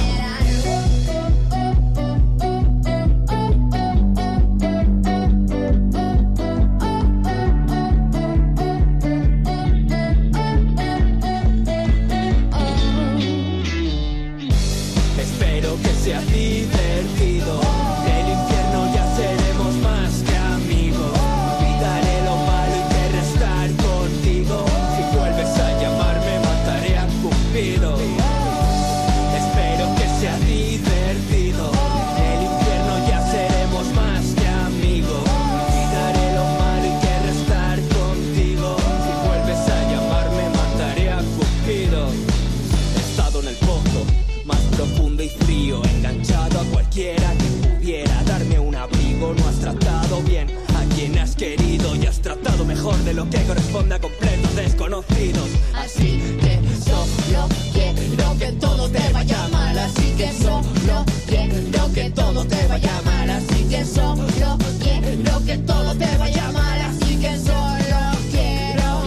Sea divertido, del infierno ya seremos más que amigos. Olvidaré lo malo y querré estar contigo. Si vuelves a llamarme, mataré a Cupido. Espero que sea divertido, del infierno ya seremos más que amigos. Olvidaré lo malo y querré estar contigo. Si vuelves a llamarme, mataré a Cupido. He estado en el pozo más profundo y frío, enganchado a cualquiera que pudiera darme un abrigo. No has tratado bien a quien has querido y has tratado mejor de lo que corresponde a completos desconocidos. Así que solo quiero que todo te vaya mal. Así que solo quiero que todo te vaya mal. Así que solo quiero que todo te vaya mal. Así que solo quiero.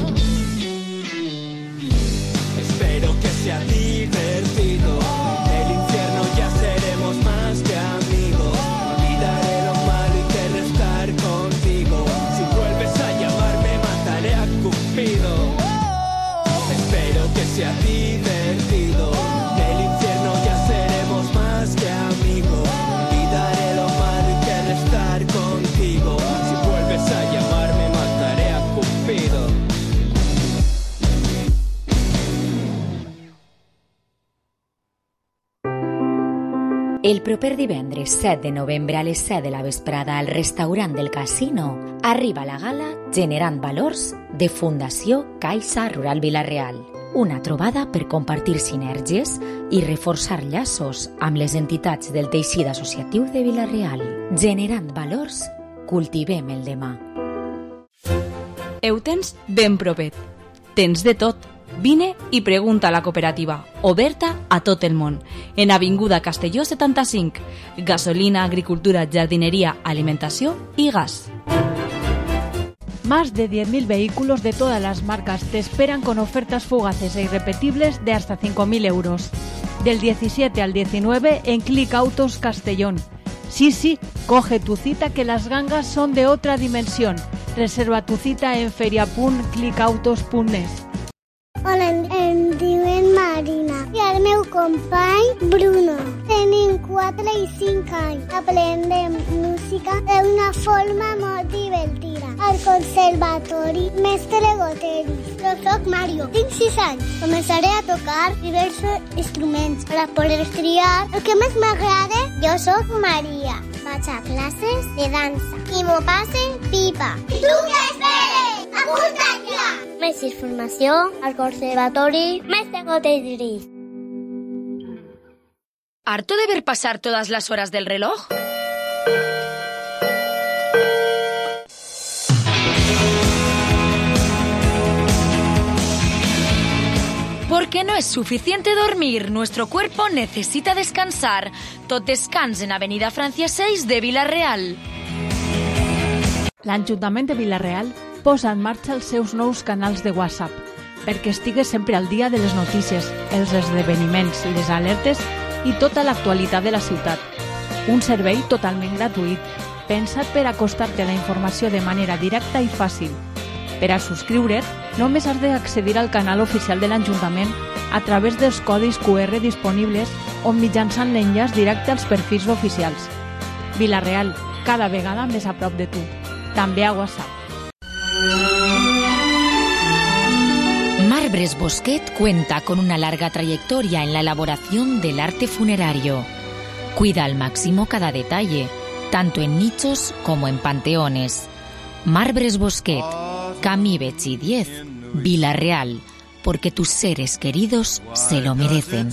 Espero que sea divertido. Del infierno ya seremos más que amigos. Olvidaré lo malo y querré estar contigo. Si vuelves a llamarme, mataré a Cupido. Espero que sea divertido. Del infierno ya seremos más que amigos. Olvidaré lo malo y querré estar contigo. Si vuelves a llamarme, mataré a Cupido. El proper divendres 7 de novembre a les 7 de la vesprada al restaurant del Casino arriba la gala Generant Valors de Fundació Caixa Rural Vila-real. Una trobada per compartir sinergies i reforçar llaços amb les entitats del teixit associatiu de Vila-real. Generant valors, cultivem el demà. Ho tens ben propet. Tens de tot. Vine i pregunta a la cooperativa, oberta a tot el món, en Avinguda Castelló 75, gasolina, agricultura, jardineria, alimentació i gas. Más de 10.000 vehículos de todas las marcas te esperan con ofertas fugaces e irrepetibles de hasta 5.000 euros. Del 17 al 19 en Click Autos Castellón. Sí, coge tu cita que las gangas son de otra dimensión. Reserva tu cita en feria.clickautos.net. Hola, em diuen Marina i el meu company Bruno. Tenim 4 i 5 anys. Aprendem música d'una forma molt divertida. Al conservatori Mestre Goteris. Jo soc Mario, tinc 6 anys. Començaré a tocar diversos instruments per a poder triar el que més m'agrada. Jo soc Maria. Vaig a classes de dansa i m'ho passe pipa. I tu què esperes? Apunta't ja! Més informació al Conservatori Mestre Goteris. ¿Harto de ver pasar todas las horas del reloj? Porque no es suficiente dormir, nuestro cuerpo necesita descansar. Tot descans en Avenida Francia 6 de Vila-real. L'Ajuntament de Vila-real posa en marxa els seus nous canals de WhatsApp perquè estigues sempre al dia de les notícies, els esdeveniments, les alertes i tota l'actualitat de la ciutat. Un servei totalment gratuït, pensat per acostar-te a la informació de manera directa i fàcil. Per a subscriure't, només has d'accedir al canal oficial de l'Ajuntament a través dels codis QR disponibles o mitjançant l'enllaç directe als perfils oficials. Vila-real, cada vegada més a prop de tu. També a WhatsApp. Marbres Bosquet cuenta con una larga trayectoria en la elaboración del arte funerario. Cuida al máximo cada detalle, tanto en nichos como en panteones. Marbres Bosquet, Camí Betxí 10, Vila-real, porque tus seres queridos se lo merecen.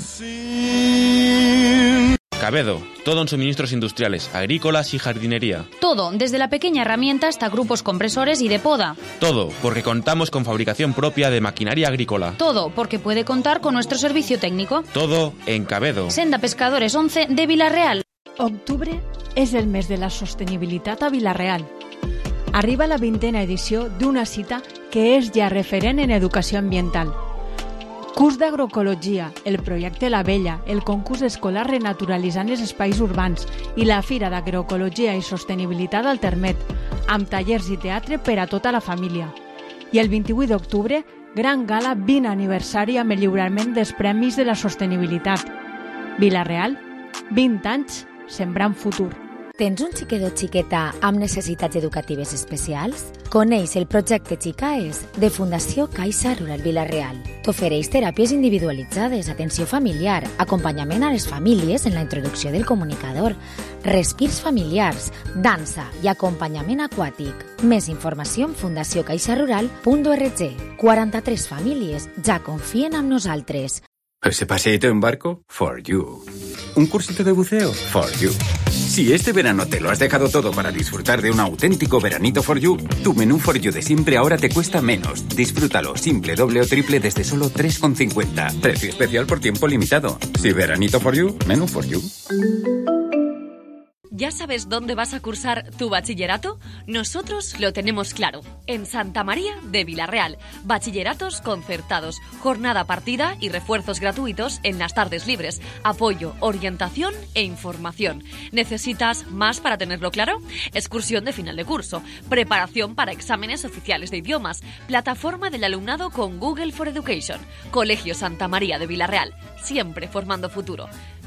Cabedo, todo en suministros industriales, agrícolas y jardinería. Todo, desde la pequeña herramienta hasta grupos compresores y de poda. Todo, porque contamos con fabricación propia de maquinaria agrícola. Todo, porque puede contar con nuestro servicio técnico. Todo en Cabedo. Senda Pescadores 11 de Vila-real. Octubre és el mes de la sostenibilitat a Vila-real. Arriba la 20ª edició d'una cita que és ja referent en educació ambiental. Curs d'agroecologia, el projecte La Vella, el concurs escolar Renaturalitzant els espais urbans i la Fira d'Agroecologia i Sostenibilitat al Termet, amb tallers i teatre per a tota la família. I el 28 d'octubre, gran gala 20 aniversari amb el lliurament dels Premis de la Sostenibilitat. Vila-real, 20 anys sembrant futur. Tens un xiquet o xiqueta amb necessitats educatives especials? Coneix el projecte Xicaes de Fundació Caixa Rural Vila-real. T'ofereix teràpies individualitzades, atenció familiar, acompanyament a les famílies en la introducció del comunicador, respirs familiars, dansa i acompanyament aquàtic. Més informació en fundaciocaixarural.org. 43 famílies ja confien en nosaltres. ¿Ese paseíto en barco? For you. ¿Un cursito de buceo? For you. Si este verano te lo has dejado todo para disfrutar de un auténtico veranito for you, tu menú for you de siempre ahora te cuesta menos. Disfrútalo simple, doble o triple desde solo 3,50. Precio especial por tiempo limitado. Si veranito for you, menú for you. ¿Ya sabes dónde vas a cursar tu bachillerato? Nosotros lo tenemos claro. En Santa María de Vila-real. Bachilleratos concertados, jornada partida y refuerzos gratuitos en las tardes libres. Apoyo, orientación e información. ¿Necesitas más para tenerlo claro? Excursión de final de curso. Preparación para exámenes oficiales de idiomas. Plataforma del alumnado con Google for Education. Colegio Santa María de Vila-real. Siempre formando futuro.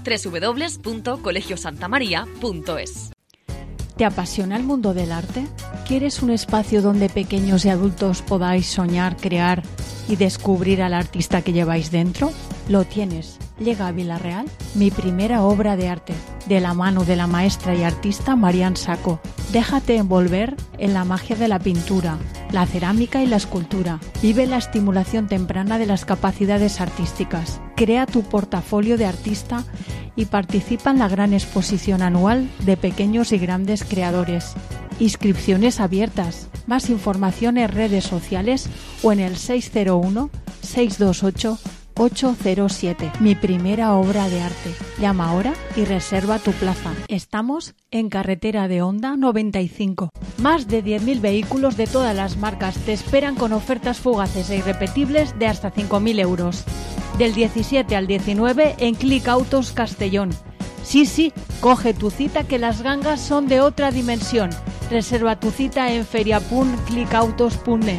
www.colegiosantamaria.es. ¿Te apasiona el mundo del arte? ¿Quieres un espacio donde pequeños y adultos podáis soñar, crear y descubrir al artista que lleváis dentro? Lo tienes. Llega a Vila-real mi primera obra de arte, de la mano de la maestra y artista Marian Saco. Déjate envolver en la magia de la pintura, la cerámica y la escultura. Vive la estimulación temprana de las capacidades artísticas. Crea tu portafolio de artista y participa en la gran exposición anual de pequeños y grandes creadores. Inscripciones abiertas. Más información en redes sociales o en el 601 628 807. Mi primera obra de arte. Llama ahora y reserva tu plaza. Estamos en Carretera de Honda 95. Más de 10.000 vehículos de todas las marcas te esperan con ofertas fugaces e irrepetibles de hasta 5.000 euros. Del 17 al 19 en Click Autos Castellón. Sí, coge tu cita que las gangas son de otra dimensión. Reserva tu cita en feria.clickautos.net.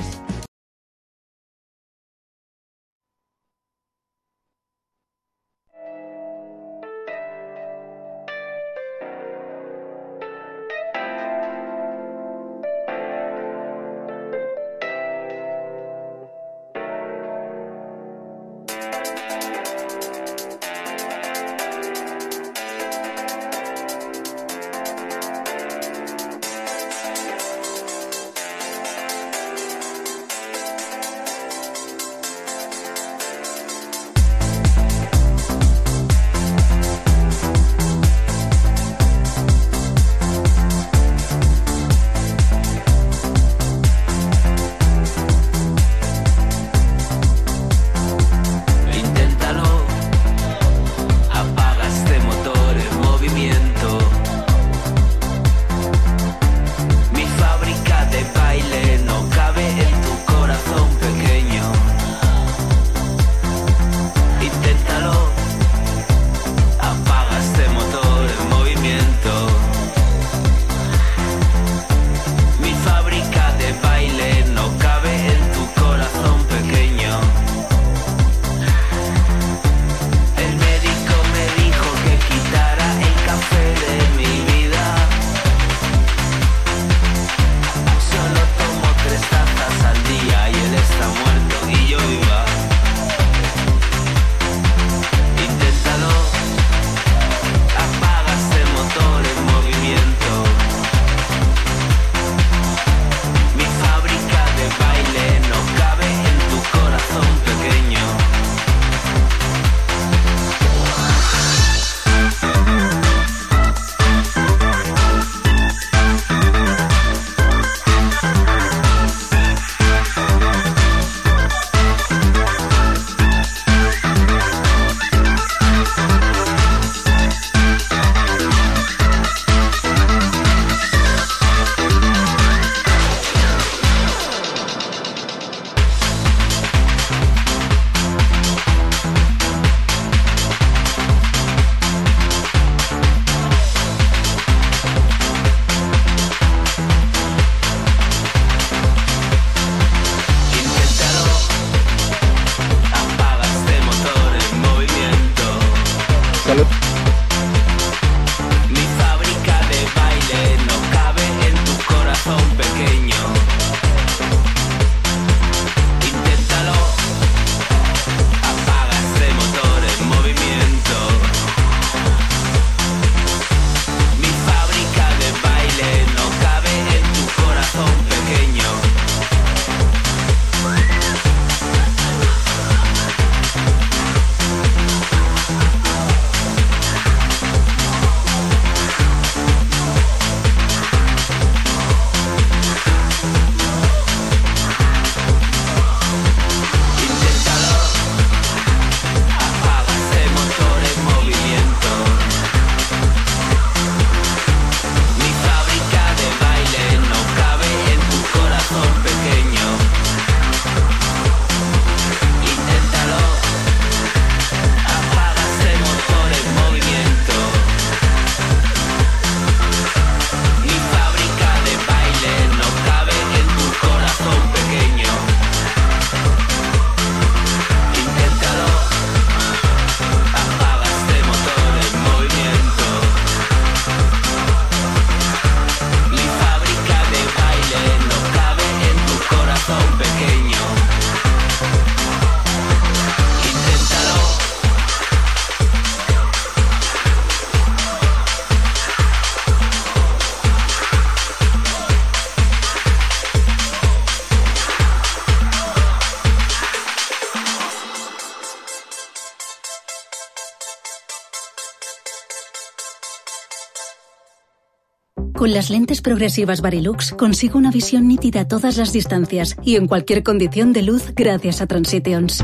Con las lentes progresivas Varilux consigo una visión nítida a todas las distancias y en cualquier condición de luz gracias a Transitions.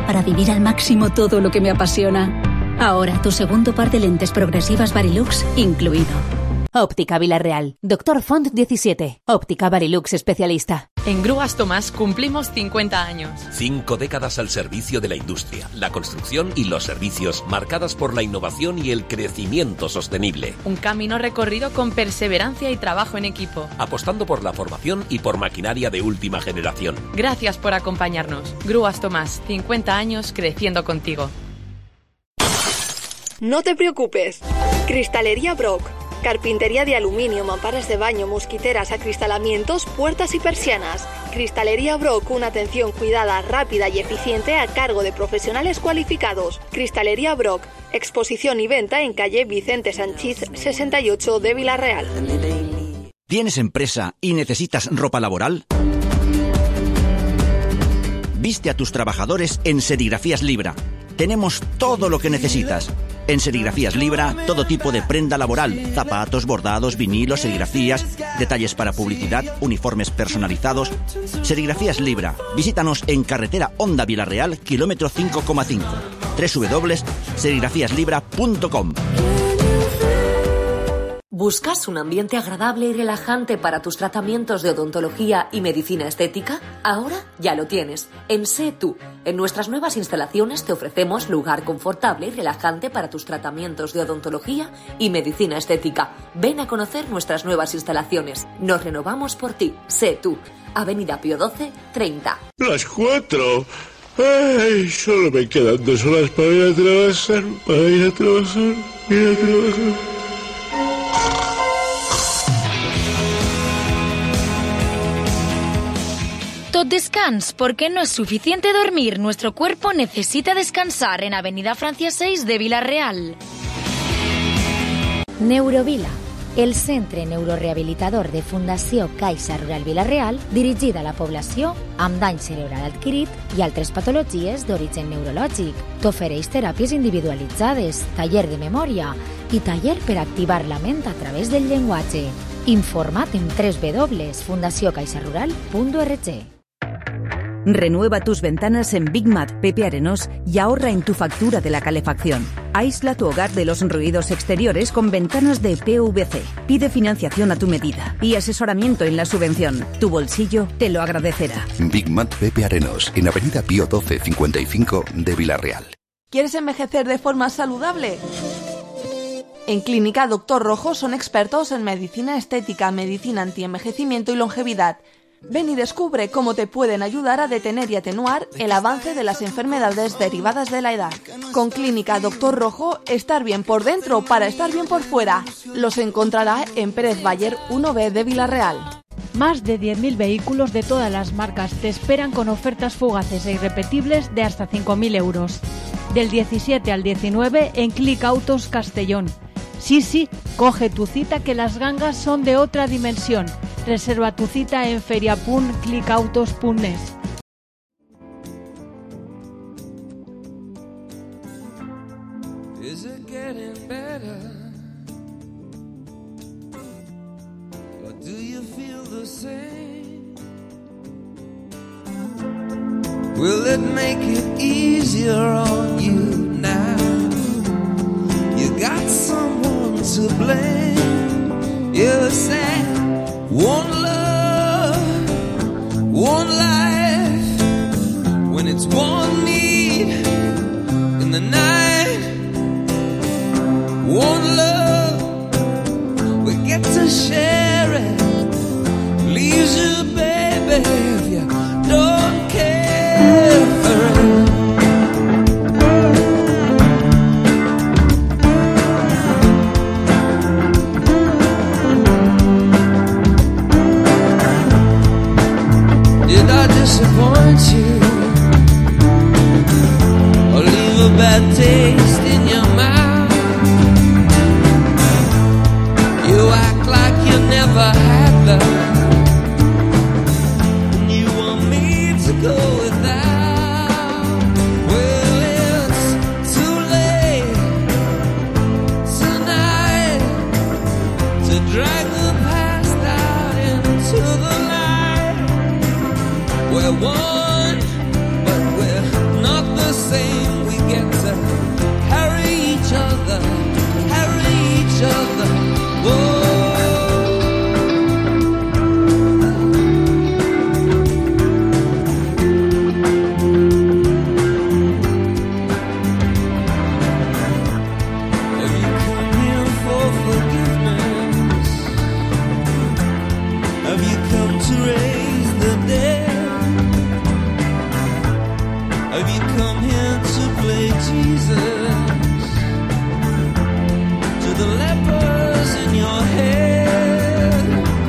para vivir al máximo todo lo que me apasiona. Ahora tu segundo par de lentes progresivas Varilux incluido. Óptica Villarreal. Dr. Font 17. Óptica Varilux especialista. En Grúas Tomás cumplimos 50 años. 5 décadas al servicio de la industria, la construcción y los servicios, marcadas por la innovación y el crecimiento sostenible. Un camino recorrido con perseverancia y trabajo en equipo. Apostando por la formación y por maquinaria de última generación. Gracias por acompañarnos. Grúas Tomás, 50 años creciendo contigo. No te preocupes. Cristalería Brock. Carpintería de aluminio, mamparas de baño, mosquiteras, acristalamientos, puertas y persianas. Cristalería Brock, una atención cuidada, rápida y eficiente a cargo de profesionales cualificados. Cristalería Brock, exposición y venta en calle Vicente Sanchís 68 de Villarreal. ¿Tienes empresa y necesitas ropa laboral? Viste a tus trabajadores en Serigrafías Libra. Tenemos todo lo que necesitas. En Serigrafías Libra, todo tipo de prenda laboral, zapatos, bordados, vinilos, serigrafías, detalles para publicidad, uniformes personalizados. Serigrafías Libra. Visítanos en carretera Honda Villarreal, kilómetro 5,5. www.serigrafíaslibra.com. ¿Buscas un ambiente agradable y relajante para tus tratamientos de odontología y medicina estética? Ahora ya lo tienes. En Sé Tú. En nuestras nuevas instalaciones te ofrecemos lugar confortable y relajante para tus tratamientos de odontología y medicina estética. Ven a conocer nuestras nuevas instalaciones. Nos renovamos por ti. Sé Tú. Avenida Pío XII, 30. Las 4. Ay, solo me quedan 2 horas para ir a trabajar. Tot descans, porque no es suficiente dormir. Nuestro cuerpo necesita descansar en Avenida Francia 6 de Villarreal. Neurovila, el centre neurorehabilitador de Fundació Caixa Rural Villarreal, dirigit a la població amb dany cerebral adquirit i altres patologies d'origen neurològic. T'ofereix teràpies individualitzades, taller de memòria i taller per activar la ment a través del llenguatge. Informa't en www.fundaciocaixarural.org. Renueva tus ventanas en Big Mat Pepe Arenós y ahorra en tu factura de la calefacción. Aísla tu hogar de los ruidos exteriores con ventanas de PVC. Pide financiación a tu medida y asesoramiento en la subvención. Tu bolsillo te lo agradecerá. Big Mat Pepe Arenós, en Avenida Pío XII 55 de Villarreal. ¿Quieres envejecer de forma saludable? En Clínica Dr. Rojo son expertos en medicina estética, medicina antienvejecimiento y longevidad. Ven y descubre cómo te pueden ayudar a detener y atenuar el avance de las enfermedades derivadas de la edad. Con Clínica Dr. Rojo, estar bien por dentro para estar bien por fuera. Los encontrará en Pérez Bayer 1B de Villarreal. Más de 10.000 vehículos de todas las marcas te esperan con ofertas fugaces e irrepetibles de hasta 5.000 euros. Del 17 al 19 en Click Autos Castellón. Sí, coge tu cita que las gangas son de otra dimensión. Reserva tu cita en feria.clickautos.net. Is it getting better? Or do you feel the same? Will it make it easier on you now? You got someone to blame. You said one love, one life. When it's one need in the night, one love, we get to share it. Leaves you, baby, if you don't care for it. Did I disappoint you or leave a bad taste in your mouth? You act like you never had love, and you want me to go without. Well, it's too late tonight to drag the past out into the night. We're one, but we're not the same. raise the dead? Have you come here to play Jesus to the lepers in your head?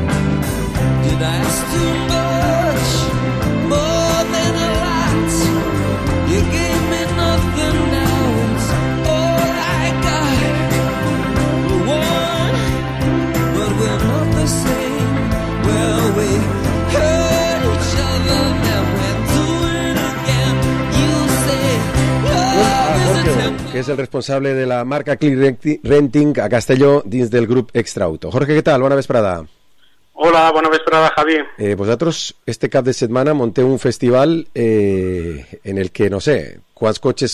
Did I ask too much, more than a lot? You gave me nothing, now it's all I got. We're one, but we're not the same. Well, we hurt each other, now we're doing it again. You say love is a temple. Que és el responsable de la marca Click Renting a Castelló dins del grup Extra Auto. Jorge, què tal? Bona vesprada. Hola, bona vesprada, Javi. Vosaltres este cap de setmana monteu un festival en el que, no sé, quants cotxes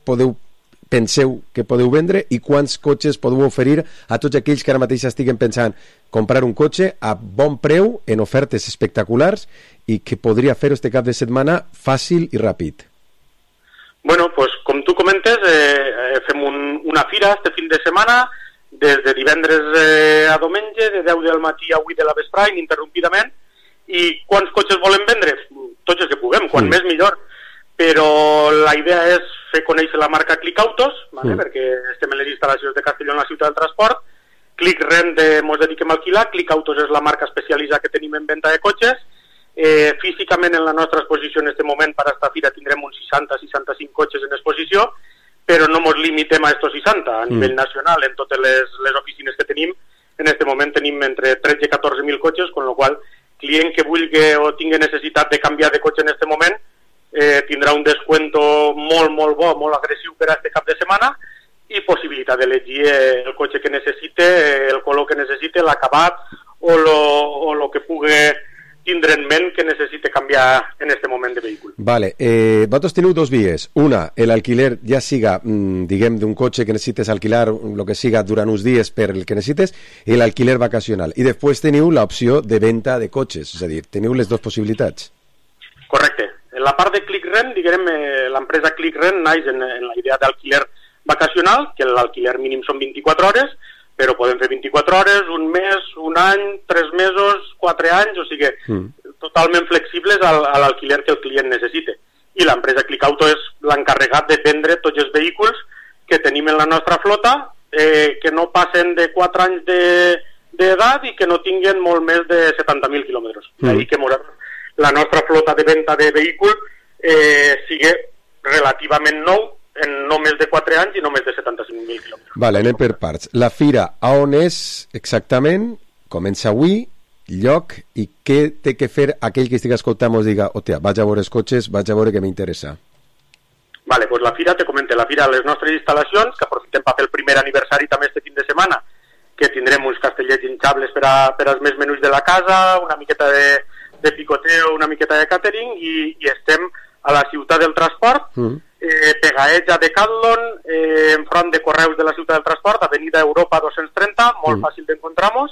penseu que podeu vendre i quants cotxes podeu oferir a tots aquells que ara mateix estiguen pensant comprar un cotxe a bon preu, en ofertes espectaculars i que podria fer este cap de setmana fàcil i ràpid. Bueno, pues com tu comentes, fem una fira este fin de setmana, des de divendres a diumenge, de 10 del matí a 8 de la vesprà, ininterrompidament. I quants cotxes volem vendre? Tots els que puguem, quan més millor. Però la idea és fer conèixer la marca Click Autos, ¿vale? Perquè estem en les instal·lacions de Castelló en la ciutat del transport. Click Rent ens dediquem a alquilar, Click Autos és la marca especialitzada que tenim en venda de cotxes. Físicament en la nostra exposició en aquest moment per a esta fira tindrem uns 60-65 cotxes en exposició, però no ens limitem a estos 60. A nivell nacional, en totes les oficines que tenim, en aquest moment tenim entre 13 i 14.000 cotxes, con lo qual client que vulgui o tingui necessitat de canviar de cotxe en aquest moment tindrà un descuento molt, molt bo, molt agressiu per a este cap de setmana i possibilitat d'elegir el cotxe que necessite, el color que necessite, l'acabat o lo que pugui tindre en ment que necessite canviar en este moment de vehícul. Vale, vosaltres teniu dos vies. Una, l'alquiler ja siga, diguem, d'un cotxe que necessites alquilar, lo que siga durant uns dies per el que necessites, i l'alquiler vacacional. I després teniu l'opció de venda de cotxes, és a dir, teniu les dues possibilitats. Correcte. En la part de Click Rent, diguem, l'empresa Click Rent naix en la idea d'alquiler vacacional, que l'alquiler mínim són 24 hores, però podem fer 24 hores, un mes, un any, 3 mesos, 4 anys, o sigui, totalment flexibles a l'alquiler que el client necessite. I l'empresa Click Auto és l'encarregat de vendre tots els vehicles que tenim en la nostra flota, que no passen de 4 anys d'edat i que no tinguen molt més de 70.000 quilòmetres. I que la nostra flota de venda de vehicles sigui relativament nou, en no més de 4 anys i no més de 75.000 quilòmetres. Vale, anem per parts. La fira, a on és exactament? Comença avui, lloc, i què té que fer aquell que estigui escoltant i diga, hòstia, vaig a veure els cotxes, vaig a veure què m'interessa. Vale, pues la fira, te comento, la fira a les nostres instal·lacions, que aprofitem per fer el primer aniversari també este fin de setmana, que tindrem uns castellets hinchables per als més menús de la casa, una miqueta de picoteo, una miqueta de catering, i estem a la ciutat del transport, pegaets a Decathlon, enfront de Correus de la ciutat del transport, avenida Europa 230, molt fàcil d'encontrar-nos,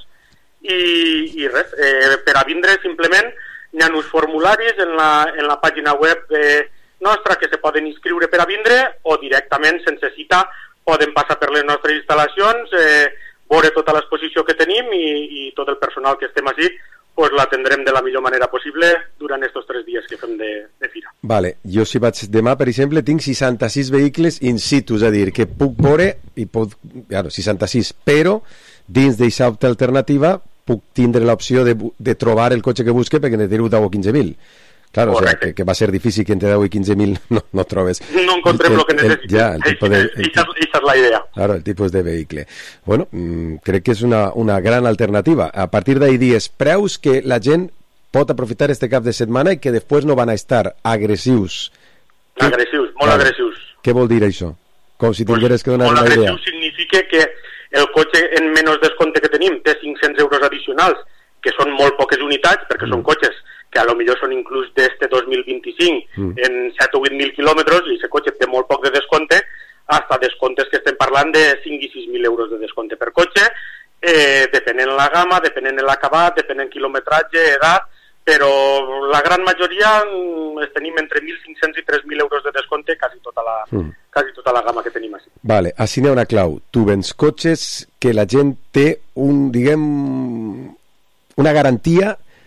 i res, per a vindre simplement hi ha uns formularis en la pàgina web nostra que se poden inscriure per a vindre o directament sense cita poden passar per les nostres instal·lacions, veure tota l'exposició que tenim i tot el personal que estem així pues l'atendrem de la millor manera possible durant aquests 3 dies que fem de fira. Vale, jo si vaig demà, per exemple, tinc 66 vehicles in situ, és a dir, que puc veure, claro, 66, però dins d'aquesta alternativa puc tindre l'opció de trobar el cotxe que busque perquè ne teniu 10 o 15.000. Claro, o sea, que va a ser difícil que entre 10 y 15.000 no trobes. No encontrem lo que necessitem. Ja, el tipo de... Esa es la idea. Claro, el tipus de vehicle. Bueno, crec que és una gran alternativa. A partir d'ahí dies preus que la gent pot aprofitar este cap de setmana i que després no van a estar agressius. Agressius, molt agressius. Què vol dir això? Com si tingueres que donar una idea. Molt agressiu significa que el cotxe en menys descompte que tenim té 500 euros addicionals, que són molt poques unitats, perquè són cotxes que a lo millor són inclús d'este 2025 en 7 o 8.000 quilòmetres i aquest cotxe té molt poc de descompte, hasta descomptes que estem parlant de 5 i 6.000 euros de descompte per cotxe, depenent la gamma, depenent l'acabat, depenent quilometratge, edat, però la gran majoria tenim entre 1.500 i 3.000 euros de descompte quasi tota la gamma que tenim així. Vale, així n'hi ha una clau. Tu vens cotxes que la gent té una garantia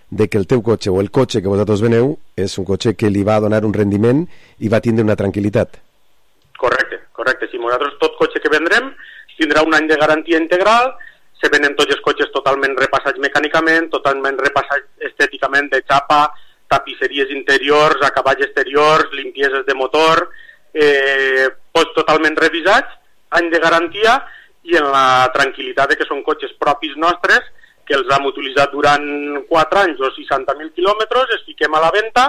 de que el teu cotxe o el cotxe que vosaltres veneu és un cotxe que li va donar un rendiment i va tindre una tranquil·litat. Correcte. Si nosaltres tot cotxe que vendrem tindrà un any de garantia integral, se venen tots els cotxes totalment repassats mecànicament, totalment repassats estèticament de xapa, tapisseries interiors, acaballs exteriors, limpieses de motor, tots totalment revisats, any de garantia, i en la tranquil·litat de que són cotxes propis nostres, que els hem utilitzat durant 4 anys o 60.000 quilòmetres, els fiquem a la venda,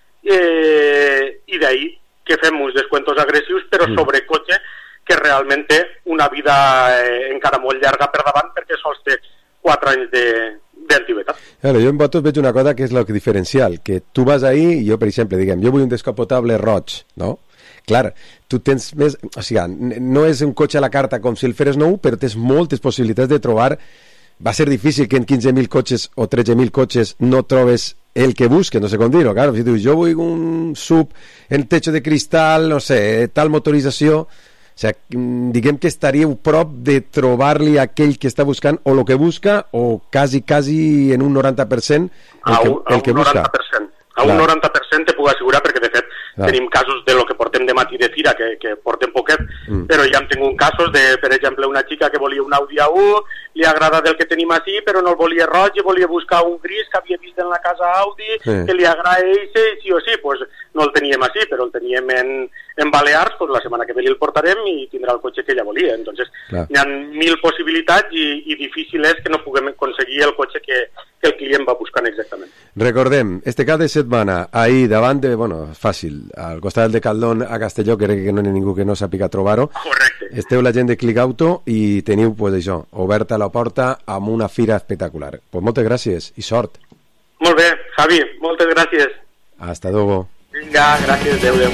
i d'ahí que fem uns descuentos agressius, però sobre cotxe que realment té una vida encara molt llarga per davant, perquè sols té 4 anys d'antiguitat. Claro, jo en vosaltres veig una cosa que és lo diferencial, que tu vas ahí, i jo, per exemple, diguem, jo vull un descapotable roig, no? Clar, tu tens més... O sigui, no és un cotxe a la carta com si el feres nou, però tens moltes possibilitats de trobar... Va ser difícil que en 15.000 cotxes o 13.000 cotxes no trobes el que busques, no sé com dir-ho. Claro, si dius, jo vull un sub en techo de cristal, no sé, tal motorització... O sigui, diguem que estaríeu prop de trobar-li aquell que està buscant o el que busca o quasi en un 90% el que busca. A un 90% te puc assegurar, perquè de fet tenim casos de lo que portem de matí de fira, que portem poquet, però ja hem tingut casos de, per exemple, una xica que volia un Audi A1, li agrada del que tenim així, però no el volia roig i volia buscar un gris que havia vist en la casa Audi, que li agrada eixe, i sí o sí, pues no el teníem així, però el teníem en Balears, pues la setmana que ve el portarem i tindrà el cotxe que ella volia. Entonces, hi ha 1.000 possibilitats i difícil és que no puguem aconseguir el cotxe que el client va buscant exactament. Recordem, este cap de setmana, ahir davant de, bueno, fàcil, al costat del Decathlon a Castelló, crec que no hi ha ningú que no sàpiga trobar-ho. Correcte. Esteu la gent de Click Auto i teniu, pues això, oberta la porta amb una fira espectacular. Pues moltes gràcies i sort. Molt bé, Javi, moltes gràcies. Hasta luego. Vinga, gràcies, adeu.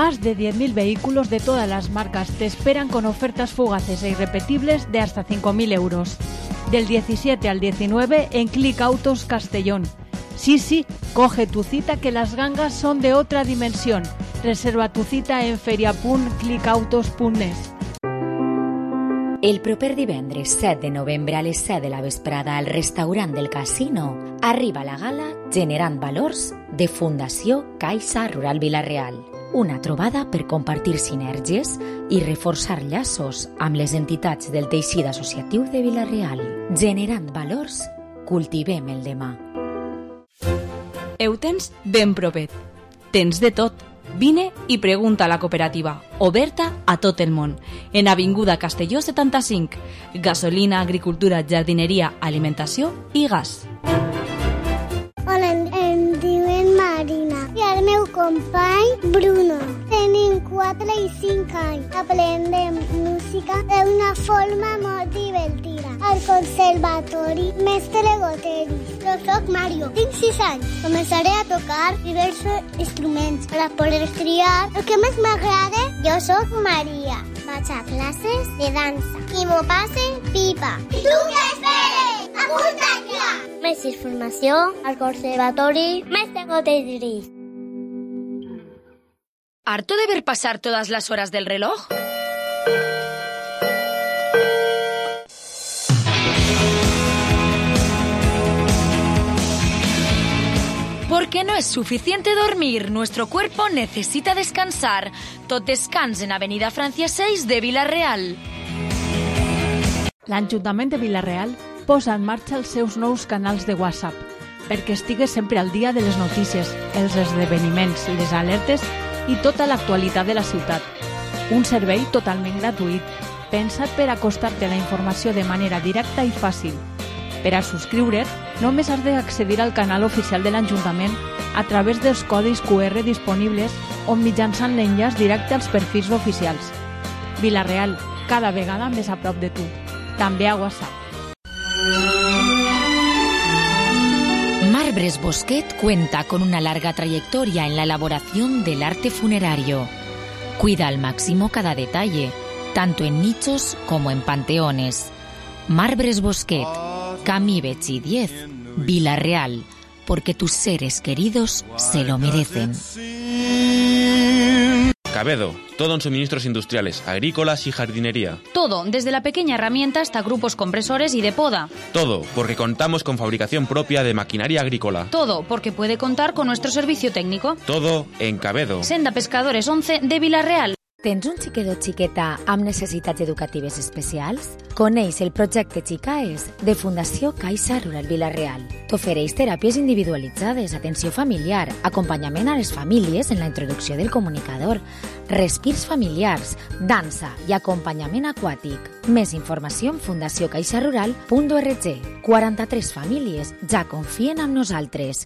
Más de 10.000 vehículos de todas las marcas te esperan con ofertas fugaces e irrepetibles de hasta 5.000 euros. Del 17 al 19 en Click Autos Castellón. Sí, coge tu cita que las gangas son de otra dimensión. Reserva tu cita en feria.clickautos.net. El proper divendres 7 de novembre a les 7 de la vesprada al restaurant del Casino arriba la gala Generant Valors de Fundació Caixa Rural Vila-real. Una trobada per compartir sinergies i reforçar llaços amb les entitats del teixit associatiu de Vila-real. Generant valors, cultivem el demà. Ho tens ben propet. Tens de tot. Vine i pregunta a la cooperativa, oberta a tot el món. En Avinguda Castelló 75. Gasolina, agricultura, jardineria, alimentació i gas. Hola, em diuen Marina i el meu company Bruno. Tenim 4 i 5 anys. Aprendem música d'una forma molt divertida. Al conservatori Mestre Goteris. Jo soc Mario, tinc 6 anys. Començaré a tocar diversos instruments per a poder triar el que més m'agrada. Jo soc Maria. Vaig a classes de dansa. I m'ho passe pipa. I tu què esperes? Apunta't ja! Més informació al conservatori Mestre Goteris. ¿Harto de ver pasar todas las horas del reloj? Porque no es suficiente dormir, nuestro cuerpo necesita descansar. Tot descans en Avenida Francia 6 de Vila-real. L'Ajuntament de Vila-real posa en marxa els seus nous canals de WhatsApp perquè estigues sempre al dia de les notícies, els esdeveniments, les alertes i tota l'actualitat de la ciutat. Un servei totalment gratuït, pensat per acostar-te a la informació de manera directa i fàcil. Per a subscriure't, només has d'accedir al canal oficial de l'Ajuntament a través dels codis QR disponibles o mitjançant l'enllaç directe als perfils oficials. Vila-real, cada vegada més a prop de tu. També a WhatsApp. Marbres Bosquet cuenta con una larga trayectoria en la elaboración del arte funerario. Cuida al máximo cada detalle, tanto en nichos como en panteones. Marbres Bosquet, Camí Betxí 10, Vila-real, porque tus seres queridos se lo merecen. Cabedo, todo en suministros industriales, agrícolas y jardinería. Todo, desde la pequeña herramienta hasta grupos compresores y de poda. Todo, porque contamos con fabricación propia de maquinaria agrícola. Todo, porque puede contar con nuestro servicio técnico. Todo en Cabedo. Senda Pescadores 11 de Vila-real. Tens un xiquet o xiqueta amb necessitats educatives especials? Coneix el projecte Xicaes de Fundació Caixa Rural Vila-real. T'ofereix teràpies individualitzades, atenció familiar, acompanyament a les famílies en la introducció del comunicador, respirs familiars, dansa i acompanyament aquàtic. Més informació en fundaciocaixarural.org. 43 famílies ja confien en nosaltres.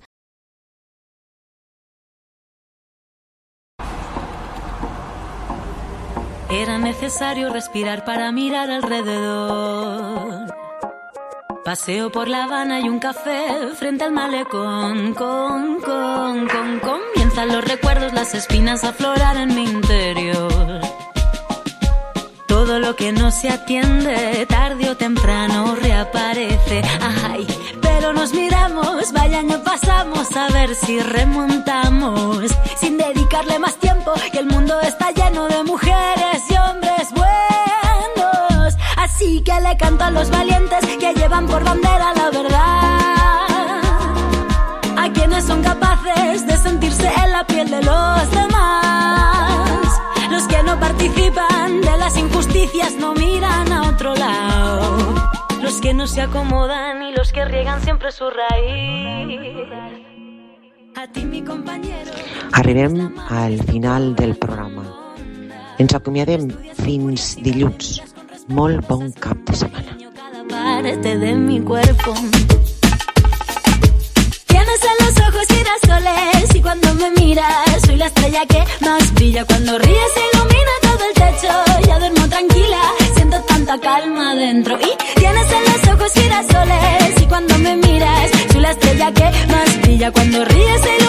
Era necesario respirar para mirar alrededor. Paseo por La Habana y un café frente al malecón. Comienzan los recuerdos, las espinas a aflorar en mi interior. Todo lo que no se atiende, tarde o temprano reaparece. Ay, pero nos miramos, vaya año pasamos, a ver si remontamos. Sin dedicarle más tiempo, que el mundo está lleno de mujeres y hombres buenos. Así que le canto a los valientes que llevan por bandera la verdad. A quienes son capaces de sentirse en la piel de los demás. Los que no participan de las injusticias no miran a otro lado. Los que no se acomodan y los que riegan siempre su raíz. A ti, mi compañero. Arribem al final del programa. Ens acomiadem fins dilluns. Molt bon cap de setmana. Cada parte de mi cuerpo. Tienes en los ojos girasoles y cuando me miras soy la estrella que más brilla. Cuando ríes se ilumina todo el techo. Ya duermo tranquila, siento tanta calma dentro. Y tienes en los ojos girasoles y cuando me miras soy la estrella que más brilla. Cuando ríes se ilumina